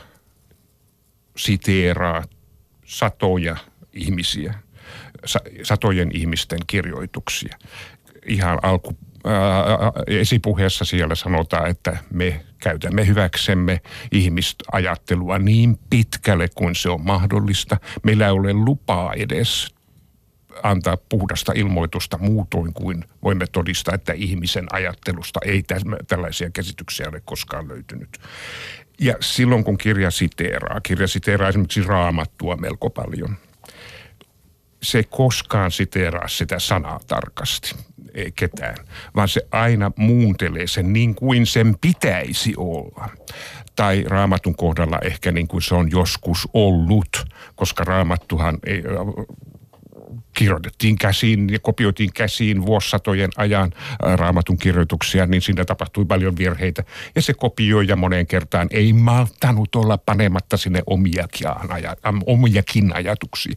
siteeraa satoja ihmisiä, satojen ihmisten kirjoituksia. Ihan alku ää, esipuheessa siellä sanotaan, että me käytämme hyväksemme ihmisajattelua niin pitkälle kuin se on mahdollista. Meillä ei ole lupaa edes antaa puhdasta ilmoitusta muutoin kuin voimme todistaa, että ihmisen ajattelusta ei tällaisia käsityksiä ole koskaan löytynyt. Ja silloin kun kirja siteeraa, kirja siteeraa esimerkiksi Raamattua melko paljon, se ei koskaan siteeraa sitä sanaa tarkasti, ei ketään, vaan se aina muuntelee sen niin kuin sen pitäisi olla. Tai Raamatun kohdalla ehkä niin kuin se on joskus ollut, koska Raamattuhan ei, kirjoitettiin käsiin ja kopioitiin käsiin vuosisatojen ajan Raamatun kirjoituksia, niin siinä tapahtui paljon virheitä. Ja se kopioi ja moneen kertaan ei malttanut olla panematta sinne omiakin, omiakin ajatuksia.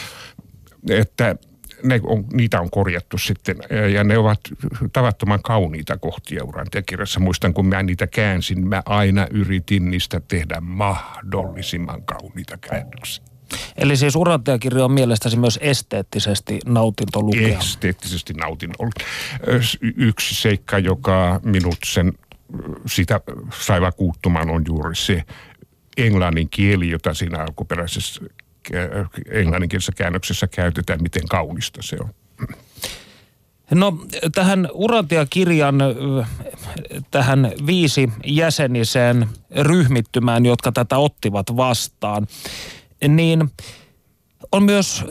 Että ne on, niitä on korjattu sitten ja ne ovat tavattoman kauniita kohtia Urantia-kirjassa. Muistan, kun mä niitä käänsin, mä aina yritin niistä tehdä mahdollisimman kauniita käännöksiä. Eli siis Urantia-kirja on mielestäsi myös esteettisesti nautinto lukea? Esteettisesti nautinto. Yksi seikka, joka minut sen sitä sai vakuuttumaan, on juuri se englannin kieli, jota siinä alkuperäisessä englanninkielisessä käännöksessä käytetään, miten kaunista se on. No tähän Urantia-kirjan, tähän viisi jäseniseen ryhmittymään, jotka tätä ottivat vastaan, niin on myös,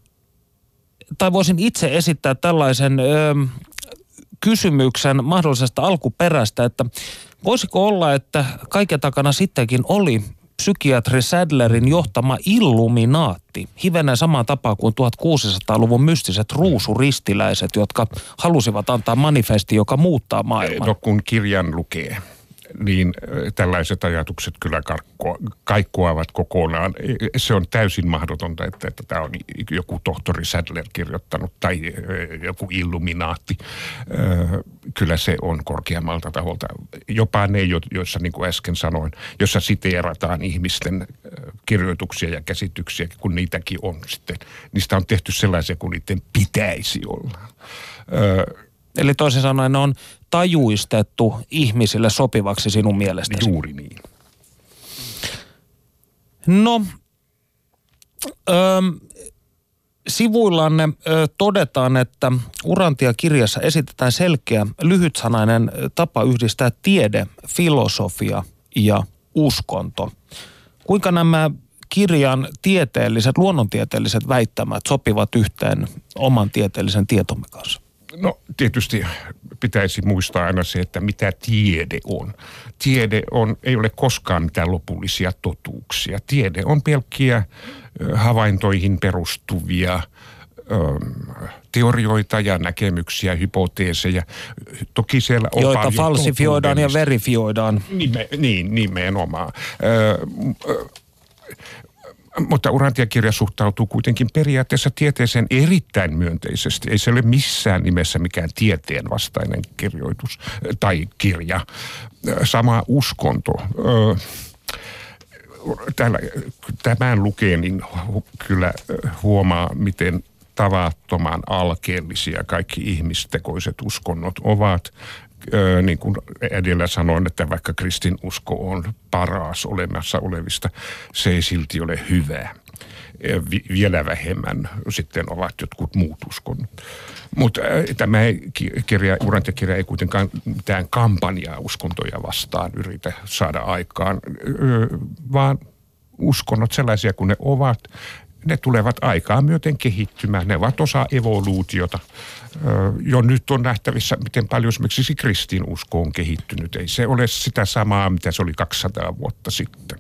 tai voisin itse esittää tällaisen ö, kysymyksen mahdollisesta alkuperästä, että voisiko olla, että kaiken takana sittenkin oli psykiatri Sadlerin johtama Illuminaatti, hivenen samaan tapaan kuin tuhatkuusisataaluvun mystiset ruusuristiläiset, jotka halusivat antaa manifesti, joka muuttaa maailmaa. No kun kirjan lukee, niin tällaiset ajatukset kyllä kaikkoavat kokonaan. Se on täysin mahdotonta, että, että tämä on joku tohtori Sadler kirjoittanut tai joku Illuminaatti. Kyllä se on korkeammalta taholta. Jopa ne, joissa niin kuin äsken sanoin, jossa siteerataan ihmisten kirjoituksia ja käsityksiä, kun niitäkin on sitten. Niistä on tehty sellaisia, kuin niiden pitäisi olla. Eli toisin sanoen ne on tajuistettu ihmisille sopivaksi sinun mielestäsi. Juuri niin. No, ö, sivuillanne ö, todetaan, että Urantia-kirjassa esitetään selkeä, lyhytsanainen tapa yhdistää tiede, filosofia ja uskonto. Kuinka nämä kirjan tieteelliset, luonnontieteelliset väittämät sopivat yhteen oman tieteellisen tietomme kanssa? No tietysti pitäisi muistaa aina se, että mitä tiede on. Tiede on, ei ole koskaan mitään lopullisia totuuksia. Tiede on pelkkiä havaintoihin perustuvia teorioita ja näkemyksiä, hypoteeseja. Toki siellä on joita paljon falsifioidaan ja verifioidaan. Nime, niin, nimenomaan. Ö, ö, Mutta Urantia-kirja suhtautuu kuitenkin periaatteessa tieteeseen erittäin myönteisesti. Ei se ole missään nimessä mikään tieteen vastainen kirjoitus tai kirja. Sama uskonto. Täällä, tämän lukee, niin kyllä huomaa, miten tavattoman alkeellisia kaikki ihmistekoiset uskonnot ovat. Öö, niin kuin edellä sanoin, että vaikka kristinusko on paras olemassa olevista, se ei silti ole hyvä. Vi- vielä vähemmän sitten ovat jotkut muut uskonnot. Mutta tämä kirja, Urantia-kirja ei kuitenkaan mitään kampanjaa uskontoja vastaan yritä saada aikaan, öö, vaan uskonnot sellaisia kuin ne ovat, ne tulevat aikaa myöten kehittymään. Ne ovat osa evoluutiota. Jo nyt on nähtävissä, miten paljon esimerkiksi kristinusko on kehittynyt. Ei se ole sitä samaa, mitä se oli kaksisataa vuotta sitten.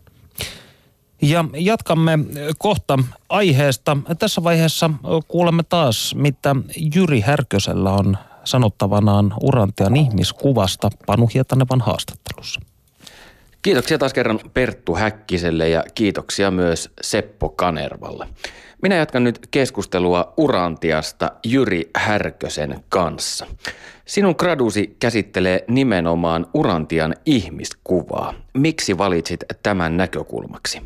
Ja jatkamme kohta aiheesta. Tässä vaiheessa kuulemme taas, mitä Jyri Härkösellä on sanottavanaan Urantian ihmiskuvasta Panu Hietanevan haastattelussa. Kiitoksia taas kerran Perttu Häkkiselle ja kiitoksia myös Seppo Kanervalle. Minä jatkan nyt keskustelua Urantiasta Jyri Härkösen kanssa. Sinun gradusi käsittelee nimenomaan Urantian ihmiskuvaa. Miksi valitsit tämän näkökulmaksi?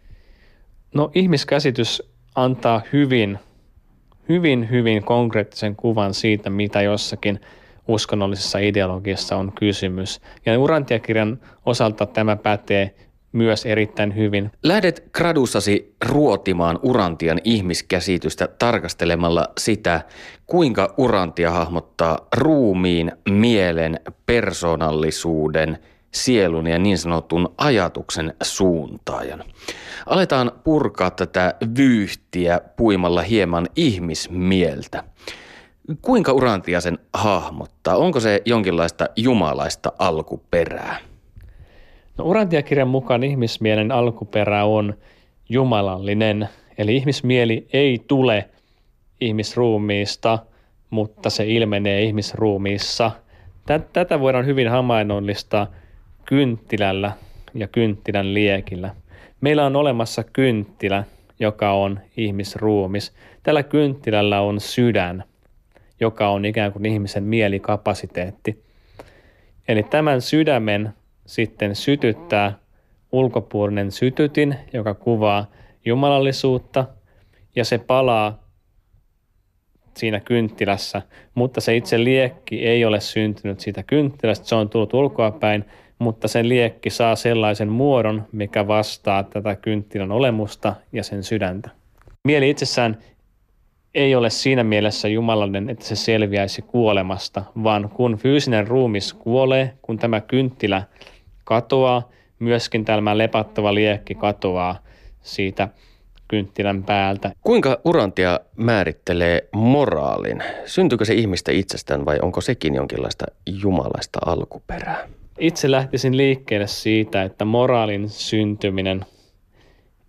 No ihmiskäsitys antaa hyvin, hyvin, hyvin konkreettisen kuvan siitä, mitä jossakin uskonnollisessa ideologiassa on kysymys. Ja Urantia-kirjan osalta tämä pätee myös erittäin hyvin. Lähdet gradussasi ruotimaan Urantian ihmiskäsitystä tarkastelemalla sitä, kuinka Urantia hahmottaa ruumiin, mielen, persoonallisuuden, sielun ja niin sanotun ajatuksen suuntaajan. Aletaan purkaa tätä vyyhtiä puimalla hieman ihmismieltä. Kuinka Urantia sen hahmottaa? Onko se jonkinlaista jumalaista alkuperää? No Urantia-kirjan mukaan ihmismielen alkuperä on jumalallinen, eli ihmismieli ei tule ihmisruumiista, mutta se ilmenee ihmisruumiissa. Tätä voidaan hyvin havainnollistaa kynttilällä ja kynttilän liekillä. Meillä on olemassa kynttilä, joka on ihmisruumis. Tällä kynttilällä on sydän, joka on ikään kuin ihmisen mielikapasiteetti. Eli tämän sydämen sitten sytyttää ulkopuolinen sytytin, joka kuvaa jumalallisuutta, ja se palaa siinä kynttilässä, mutta se itse liekki ei ole syntynyt siitä kynttilästä, se on tullut ulkoapäin, mutta sen liekki saa sellaisen muodon, mikä vastaa tätä kynttilän olemusta ja sen sydäntä. Mieli itsessään ei ole siinä mielessä jumalallinen, että se selviäisi kuolemasta, vaan kun fyysinen ruumis kuolee, kun tämä kynttilä katoaa, myöskin tämä lepattava liekki katoaa siitä kynttilän päältä. Kuinka Urantia määrittelee moraalin? Syntyykö se ihmistä itsestään vai onko sekin jonkinlaista jumalaista alkuperää? Itse lähtisin liikkeelle siitä, että moraalin syntyminen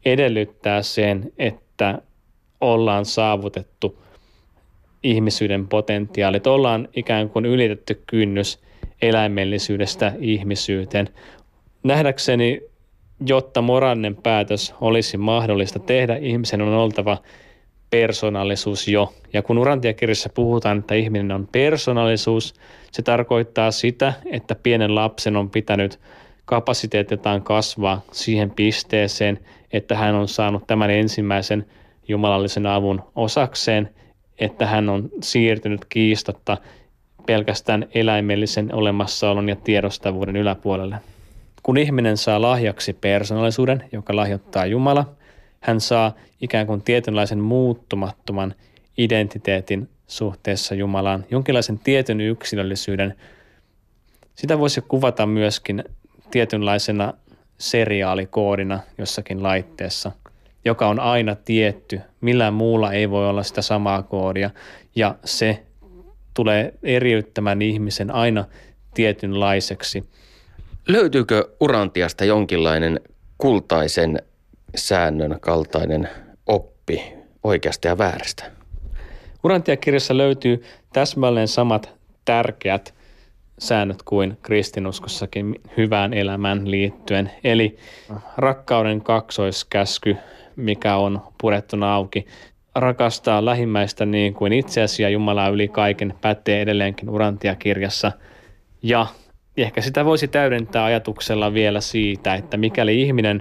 edellyttää sen, että ollaan saavutettu ihmisyyden potentiaali, että ollaan ikään kuin ylitetty kynnys eläimellisyydestä ihmisyyteen. Nähdäkseni, jotta moraalinen päätös olisi mahdollista tehdä, ihmisen on oltava persoonallisuus jo. Ja kun Urantia-kirjassa puhutaan, että ihminen on persoonallisuus, se tarkoittaa sitä, että pienen lapsen on pitänyt kapasiteetiltaan kasvaa siihen pisteeseen, että hän on saanut tämän ensimmäisen jumalallisen avun osakseen, että hän on siirtynyt kiistatta pelkästään eläimellisen olemassaolon ja tiedostavuuden yläpuolelle. Kun ihminen saa lahjaksi persoonallisuuden, joka lahjoittaa Jumala, hän saa ikään kuin tietynlaisen muuttumattoman identiteetin suhteessa Jumalaan, jonkinlaisen tietyn yksilöllisyyden. Sitä voisi kuvata myöskin tietynlaisena seriaalikoodina jossakin laitteessa, joka on aina tietty. Millään muulla ei voi olla sitä samaa koodia ja se tulee eriyttämään ihmisen aina tietynlaiseksi. Löytyykö Urantiasta jonkinlainen kultaisen säännön kaltainen oppi oikeasta ja väärästä? Urantia-kirjassa löytyy täsmälleen samat tärkeät säännöt kuin kristinuskossakin hyvään elämään liittyen. Eli rakkauden kaksoiskäsky, mikä on purettuna auki. Rakastaa lähimmäistä niin kuin itseäsi ja Jumalaa yli kaiken pätee edelleenkin Urantia-kirjassa. Ja ehkä sitä voisi täydentää ajatuksella vielä siitä, että mikäli ihminen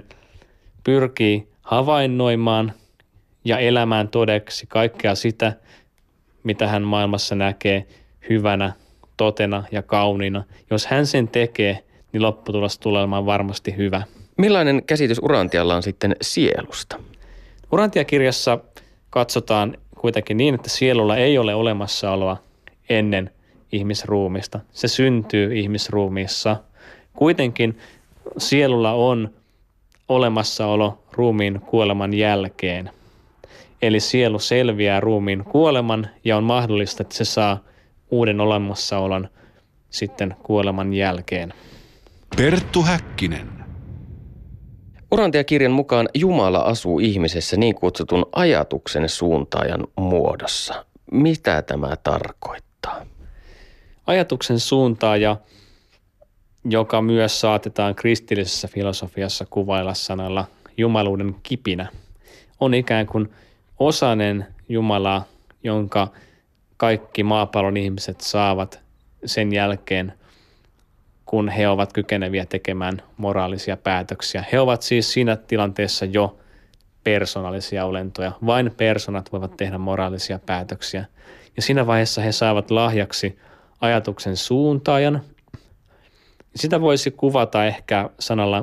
pyrkii havainnoimaan ja elämään todeksi kaikkea sitä, mitä hän maailmassa näkee hyvänä, totena ja kauniina. Jos hän sen tekee, niin lopputulos tulee olemaan varmasti hyvä. Millainen käsitys Urantialla on sitten sielusta? Urantia-kirjassa katsotaan kuitenkin niin, että sielulla ei ole olemassaoloa ennen ihmisruumista. Se syntyy ihmisruumiissa. Kuitenkin sielulla on olemassaolo ruumiin kuoleman jälkeen. Eli sielu selviää ruumiin kuoleman ja on mahdollista, että se saa uuden olemassaolon sitten kuoleman jälkeen. Perttu Häkkinen. Urantia-kirjan mukaan Jumala asuu ihmisessä niin kutsutun ajatuksen suuntaajan muodossa. Mitä tämä tarkoittaa? Ajatuksen suuntaaja, joka myös saatetaan kristillisessä filosofiassa kuvailla sanalla jumaluuden kipinä, on ikään kuin osanen Jumalaa, jonka kaikki maapallon ihmiset saavat sen jälkeen, kun he ovat kykeneviä tekemään moraalisia päätöksiä. He ovat siis siinä tilanteessa jo persoonallisia olentoja. Vain persoonat voivat tehdä moraalisia päätöksiä. Ja siinä vaiheessa he saavat lahjaksi ajatuksen suuntaajan. Sitä voisi kuvata ehkä sanalla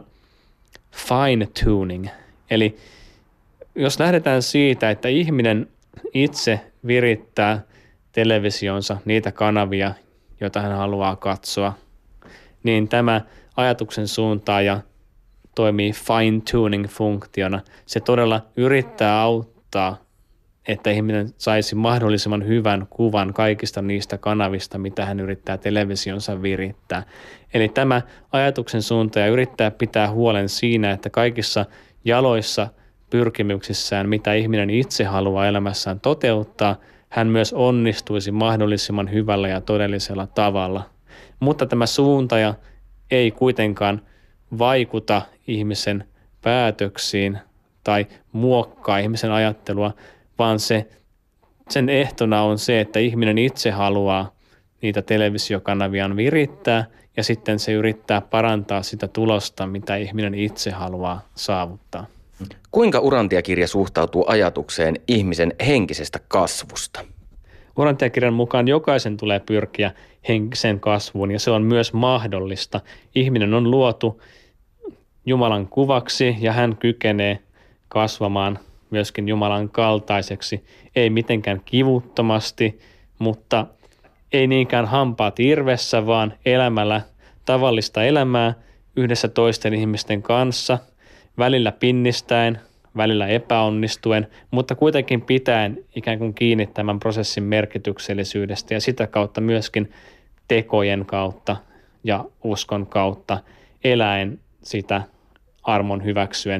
fine tuning. Eli jos lähdetään siitä, että ihminen itse virittää televisionsa niitä kanavia, joita hän haluaa katsoa, niin tämä ajatuksen suuntaaja toimii fine-tuning-funktiona. Se todella yrittää auttaa, että ihminen saisi mahdollisimman hyvän kuvan kaikista niistä kanavista, mitä hän yrittää televisionsa virittää. Eli tämä ajatuksen suuntaaja yrittää pitää huolen siinä, että kaikissa jaloissa pyrkimyksissään, mitä ihminen itse haluaa elämässään toteuttaa, hän myös onnistuisi mahdollisimman hyvällä ja todellisella tavalla. Mutta tämä suuntaja ei kuitenkaan vaikuta ihmisen päätöksiin tai muokkaa ihmisen ajattelua, vaan se, sen ehtona on se, että ihminen itse haluaa niitä televisiokanaviaan virittää ja sitten se yrittää parantaa sitä tulosta, mitä ihminen itse haluaa saavuttaa. Kuinka Urantia-kirja suhtautuu ajatukseen ihmisen henkisestä kasvusta? Urantia-kirjan mukaan jokaisen tulee pyrkiä henkiseen kasvuun ja se on myös mahdollista. Ihminen on luotu Jumalan kuvaksi ja hän kykenee kasvamaan myöskin Jumalan kaltaiseksi. Ei mitenkään kivuttomasti, mutta ei niinkään hampaat irvessä, vaan elämällä tavallista elämää yhdessä toisten ihmisten kanssa, välillä pinnistäen, välillä epäonnistuen, mutta kuitenkin pitäen ikään kuin kiinni tämän prosessin merkityksellisyydestä ja sitä kautta myöskin tekojen kautta ja uskon kautta eläen sitä armon hyväksyen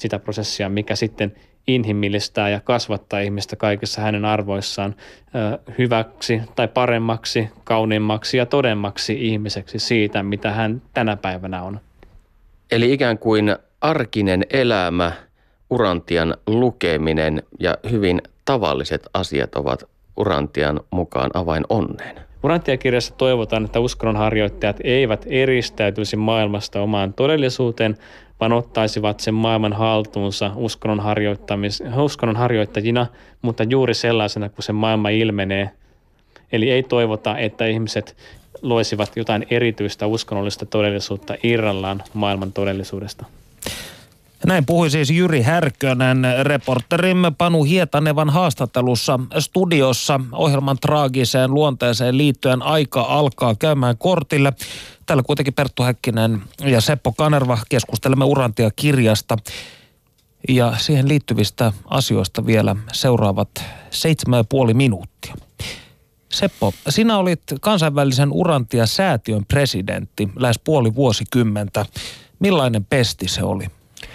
sitä prosessia, mikä sitten inhimillistää ja kasvattaa ihmistä kaikissa hänen arvoissaan ö, hyväksi tai paremmaksi, kauniimmaksi ja todemmaksi ihmiseksi siitä, mitä hän tänä päivänä on. Eli ikään kuin arkinen elämä, Urantian lukeminen ja hyvin tavalliset asiat ovat Urantian mukaan avain onneen. Urantia-kirjassa toivotaan, että uskonnonharjoittajat eivät eristäytyisi maailmasta omaan todellisuuteen, vaan ottaisivat sen maailman haltuunsa uskonnonharjoittajina, mutta juuri sellaisena, kun se maailma ilmenee. Eli ei toivota, että ihmiset loisivat jotain erityistä uskonnollista todellisuutta irrallaan maailman todellisuudesta. Näin puhui siis Jyri Härkönen, reporterimme Panu Hietanevan haastattelussa studiossa. Ohjelman traagiseen luonteeseen liittyen aika alkaa käymään kortille. Täällä kuitenkin Perttu Häkkinen ja Seppo Kanerva keskustelemme Urantia-kirjasta ja siihen liittyvistä asioista vielä seuraavat seitsemän ja puoli minuuttia. Seppo, sinä olit kansainvälisen Urantia-säätiön presidentti lähes puoli vuosikymmentä. Millainen pesti se oli?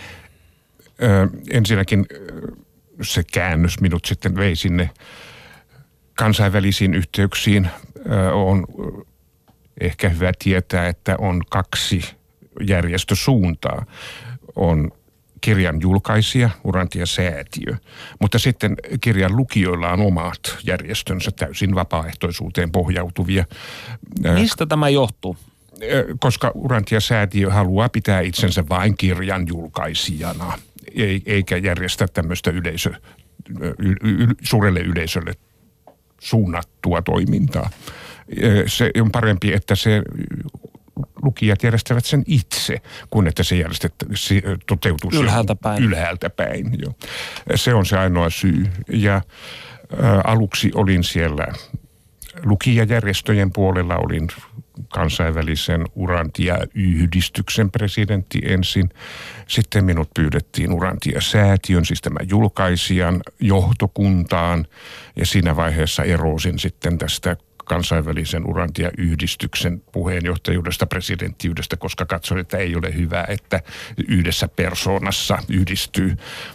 Ö, ensinnäkin se käännös minut sitten vei sinne kansainvälisiin yhteyksiin. Ö, on ehkä hyvä tietää, että on kaksi järjestösuuntaa. On kirjan julkaisija, Urantia-säätiö, mutta sitten kirjan lukijoilla on omat järjestönsä täysin vapaaehtoisuuteen pohjautuvia. Mistä tämä johtuu? Koska Urantia-säätiö haluaa pitää itsensä vain kirjan julkaisijana, eikä järjestä tämmöistä yleisö, suurelle yleisölle suunnattua toimintaa. Se on parempi, että se lukijat järjestävät sen itse, kun että se, se toteutuu ylhäältä päin. Ylhäältä päin jo. Se on se ainoa syy. Ja ä, aluksi olin siellä lukijajärjestöjen puolella, olin kansainvälisen Urantia-yhdistyksen presidentti ensin. Sitten minut pyydettiin Urantia-säätiön, siis tämän julkaisijan johtokuntaan, ja siinä vaiheessa erosin sitten tästä kansainvälisen Urantia-yhdistyksen puheenjohtajuudesta, presidenttiydestä, koska katsoin, että ei ole hyvä, että yhdessä persoonassa yhdistyy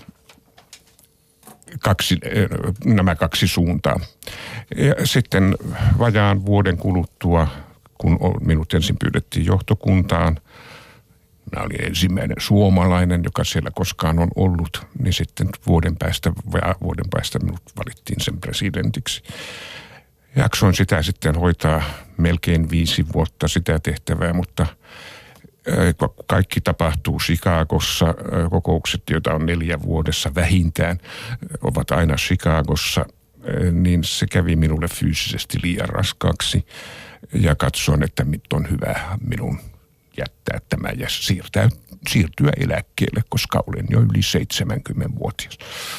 kaksi, nämä kaksi suuntaa. Ja sitten vajaan vuoden kuluttua, kun minut ensin pyydettiin johtokuntaan, minä olin ensimmäinen suomalainen, joka siellä koskaan on ollut, niin sitten vuoden päästä, vuoden päästä minut valittiin sen presidentiksi. Jaksoin sitä sitten hoitaa melkein viisi vuotta sitä tehtävää, mutta kaikki tapahtuu Chicagossa. Kokoukset, joita on neljä vuodessa vähintään, ovat aina Chicagossa, niin se kävi minulle fyysisesti liian raskaaksi. Ja katsoin, että nyt on hyvä minun jättää tämä ja siirtää, siirtyä eläkkeelle, koska olen jo yli seitsemänkymmenvuotias.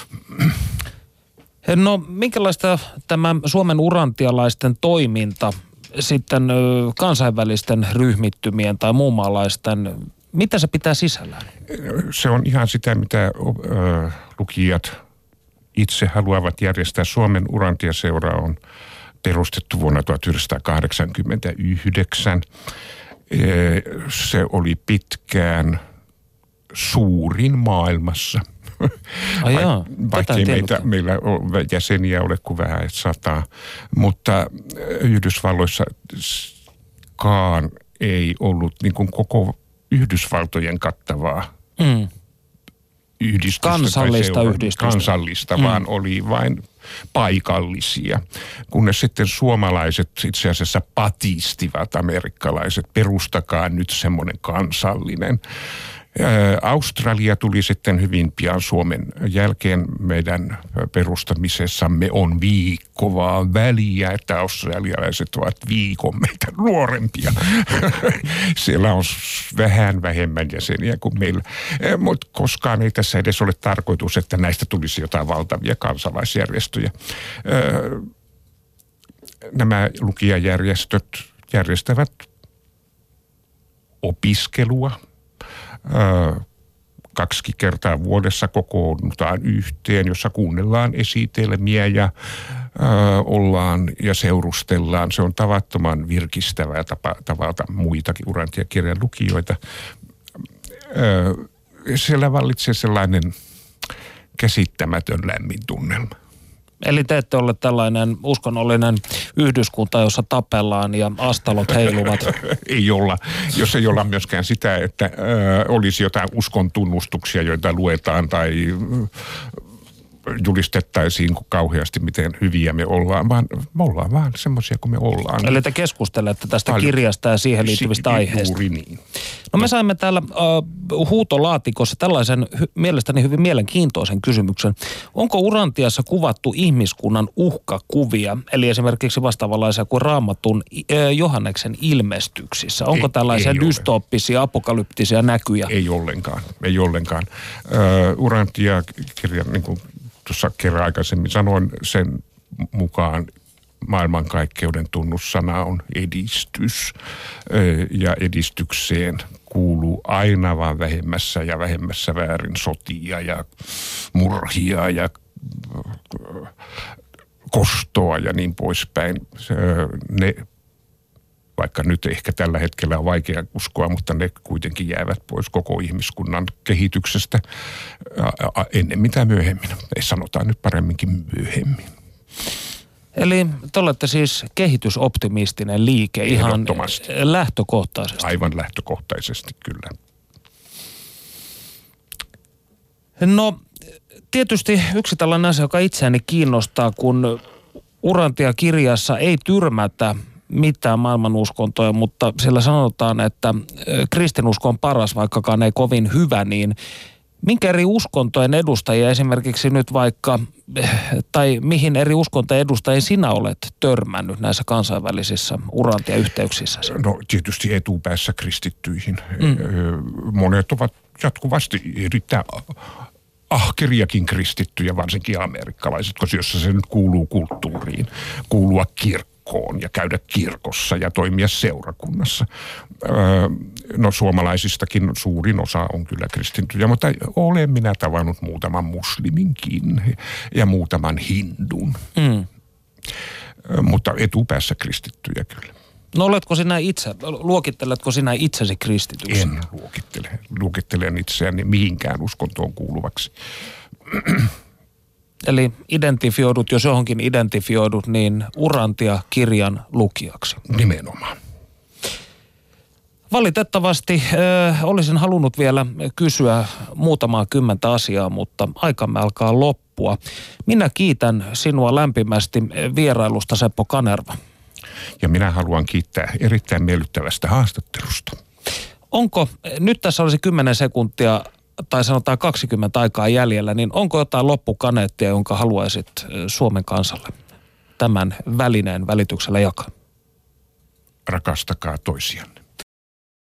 No, minkälaista tämä Suomen urantialaisten toiminta sitten kansainvälisten ryhmittymien tai muunmaalaisten, mitä se pitää sisällään? Se on ihan sitä, mitä ö, lukijat itse haluavat järjestää. Suomen Urantia-seura on perustettu vuonna tuhatyhdeksänsataakahdeksankymmentäyhdeksän. Se oli pitkään suurin maailmassa. Ai jaa, vaikkei meitä, meillä on jäseniä ole kuin vähän sataa, mutta Yhdysvalloissakaan ei ollut niin kuin koko Yhdysvaltojen kattavaa mm. yhdistystä. Kansallista seura, yhdistystä. Kansallista, mm. vaan oli vain paikallisia, kunnes sitten suomalaiset itse asiassa patistivat amerikkalaiset, perustakaa nyt semmoinen kansallinen. Australia tuli sitten hyvin pian Suomen jälkeen. Meidän perustamisessamme on viikko vaan väliä, että australialaiset ovat viikon meitä nuorempia. Siellä on vähän vähemmän jäseniä kuin meillä. Mutta koskaan ei tässä edes ole tarkoitus, että näistä tulisi jotain valtavia kansalaisjärjestöjä. Nämä lukijajärjestöt järjestävät opiskelua. Kaksi kertaa vuodessa kokoonnutaan yhteen, jossa kuunnellaan esitelmiä ja ö, ollaan ja seurustellaan. Se on tavattoman virkistävää tapa, tavata muitakin Urantia-kirjan lukijoita. Ö, siellä vallitsee sellainen käsittämätön lämmin tunnelma. Eli te ette ole tällainen uskonnollinen yhdyskunta, jossa tapellaan ja astalot heiluvat. Ei olla, jos ei olla myöskään sitä, että ö, olisi jotain uskon tunnustuksia, joita luetaan tai ö, julistettaisiin kauheasti, miten hyviä me ollaan, vaan me ollaan vaan semmoisia kuin me ollaan. Eli te keskustelette tästä Paljon. kirjasta ja siihen liittyvistä si- aiheista. Juuri niin. No me saimme täällä uh, huutolaatikossa tällaisen hy- mielestäni hyvin mielenkiintoisen kysymyksen. Onko Urantiassa kuvattu ihmiskunnan uhkakuvia, eli esimerkiksi vastaavanlaisia kuin Raamatun uh, Johanneksen ilmestyksissä? Onko ei, tällaisia ei dystooppisia, ole. apokalyptisia näkyjä? Ei ollenkaan, ei ollenkaan. Uh, Urantia-kirja, niin kuin tuossa kerran aikaisemmin sanoin, sen mukaan maailmankaikkeuden tunnussana on edistys, ja edistykseen kuuluu aina vaan vähemmässä ja vähemmässä väärin sotia ja murhia ja kostoa ja niin poispäin. Ne, vaikka nyt ehkä tällä hetkellä on vaikea uskoa, mutta ne kuitenkin jäävät pois koko ihmiskunnan kehityksestä ennen mitä myöhemmin. Ei sanotaan nyt paremminkin myöhemmin. Eli te olette siis kehitysoptimistinen liike ihan lähtökohtaisesti. Aivan lähtökohtaisesti, kyllä. No tietysti yksi tällainen asia, joka itseäni kiinnostaa, kun Urantia-kirjassa ei tyrmätä mitään maailmanuskontoja, mutta siellä sanotaan, että kristinusko on paras, vaikkakaan ei kovin hyvä, niin minkä eri uskontojen edustajia esimerkiksi nyt vaikka, tai mihin eri uskontojen edustajia sinä olet törmännyt näissä kansainvälisissä Urantia-yhteyksissä? No tietysti etupäässä kristittyihin. Mm. Monet ovat jatkuvasti erittäin ahkeriakin kristittyjä, varsinkin amerikkalaiset, koska jossa se nyt kuuluu kulttuuriin, kuulua kirkkoon ja käydä kirkossa ja toimia seurakunnassa. No suomalaisistakin suurin osa on kyllä kristittyjä, mutta olen minä tavannut muutaman musliminkin ja muutaman hindun. Mm. Mutta etupäässä kristittyjä kyllä. No oletko sinä itse, luokitteletko sinä itsesi kristityksi? En luokittele. Luokittelen itseäni mihinkään uskontoon kuuluvaksi. Eli identifioidut, jos johonkin identifioidut, niin Urantia-kirjan lukijaksi. Nimenomaan. Valitettavasti äh, olisin halunnut vielä kysyä muutamaa kymmentä asiaa, mutta aikamme alkaa loppua. Minä kiitän sinua lämpimästi vierailusta, Seppo Kanerva. Ja minä haluan kiittää erittäin miellyttävästä haastattelusta. Onko, nyt tässä olisi kymmenen sekuntia tai sanotaan kaksikymmentä aikaa jäljellä, niin onko jotain loppukaneettia, jonka haluaisit Suomen kansalle tämän välineen välityksellä jakaa? Rakastakaa toisianne.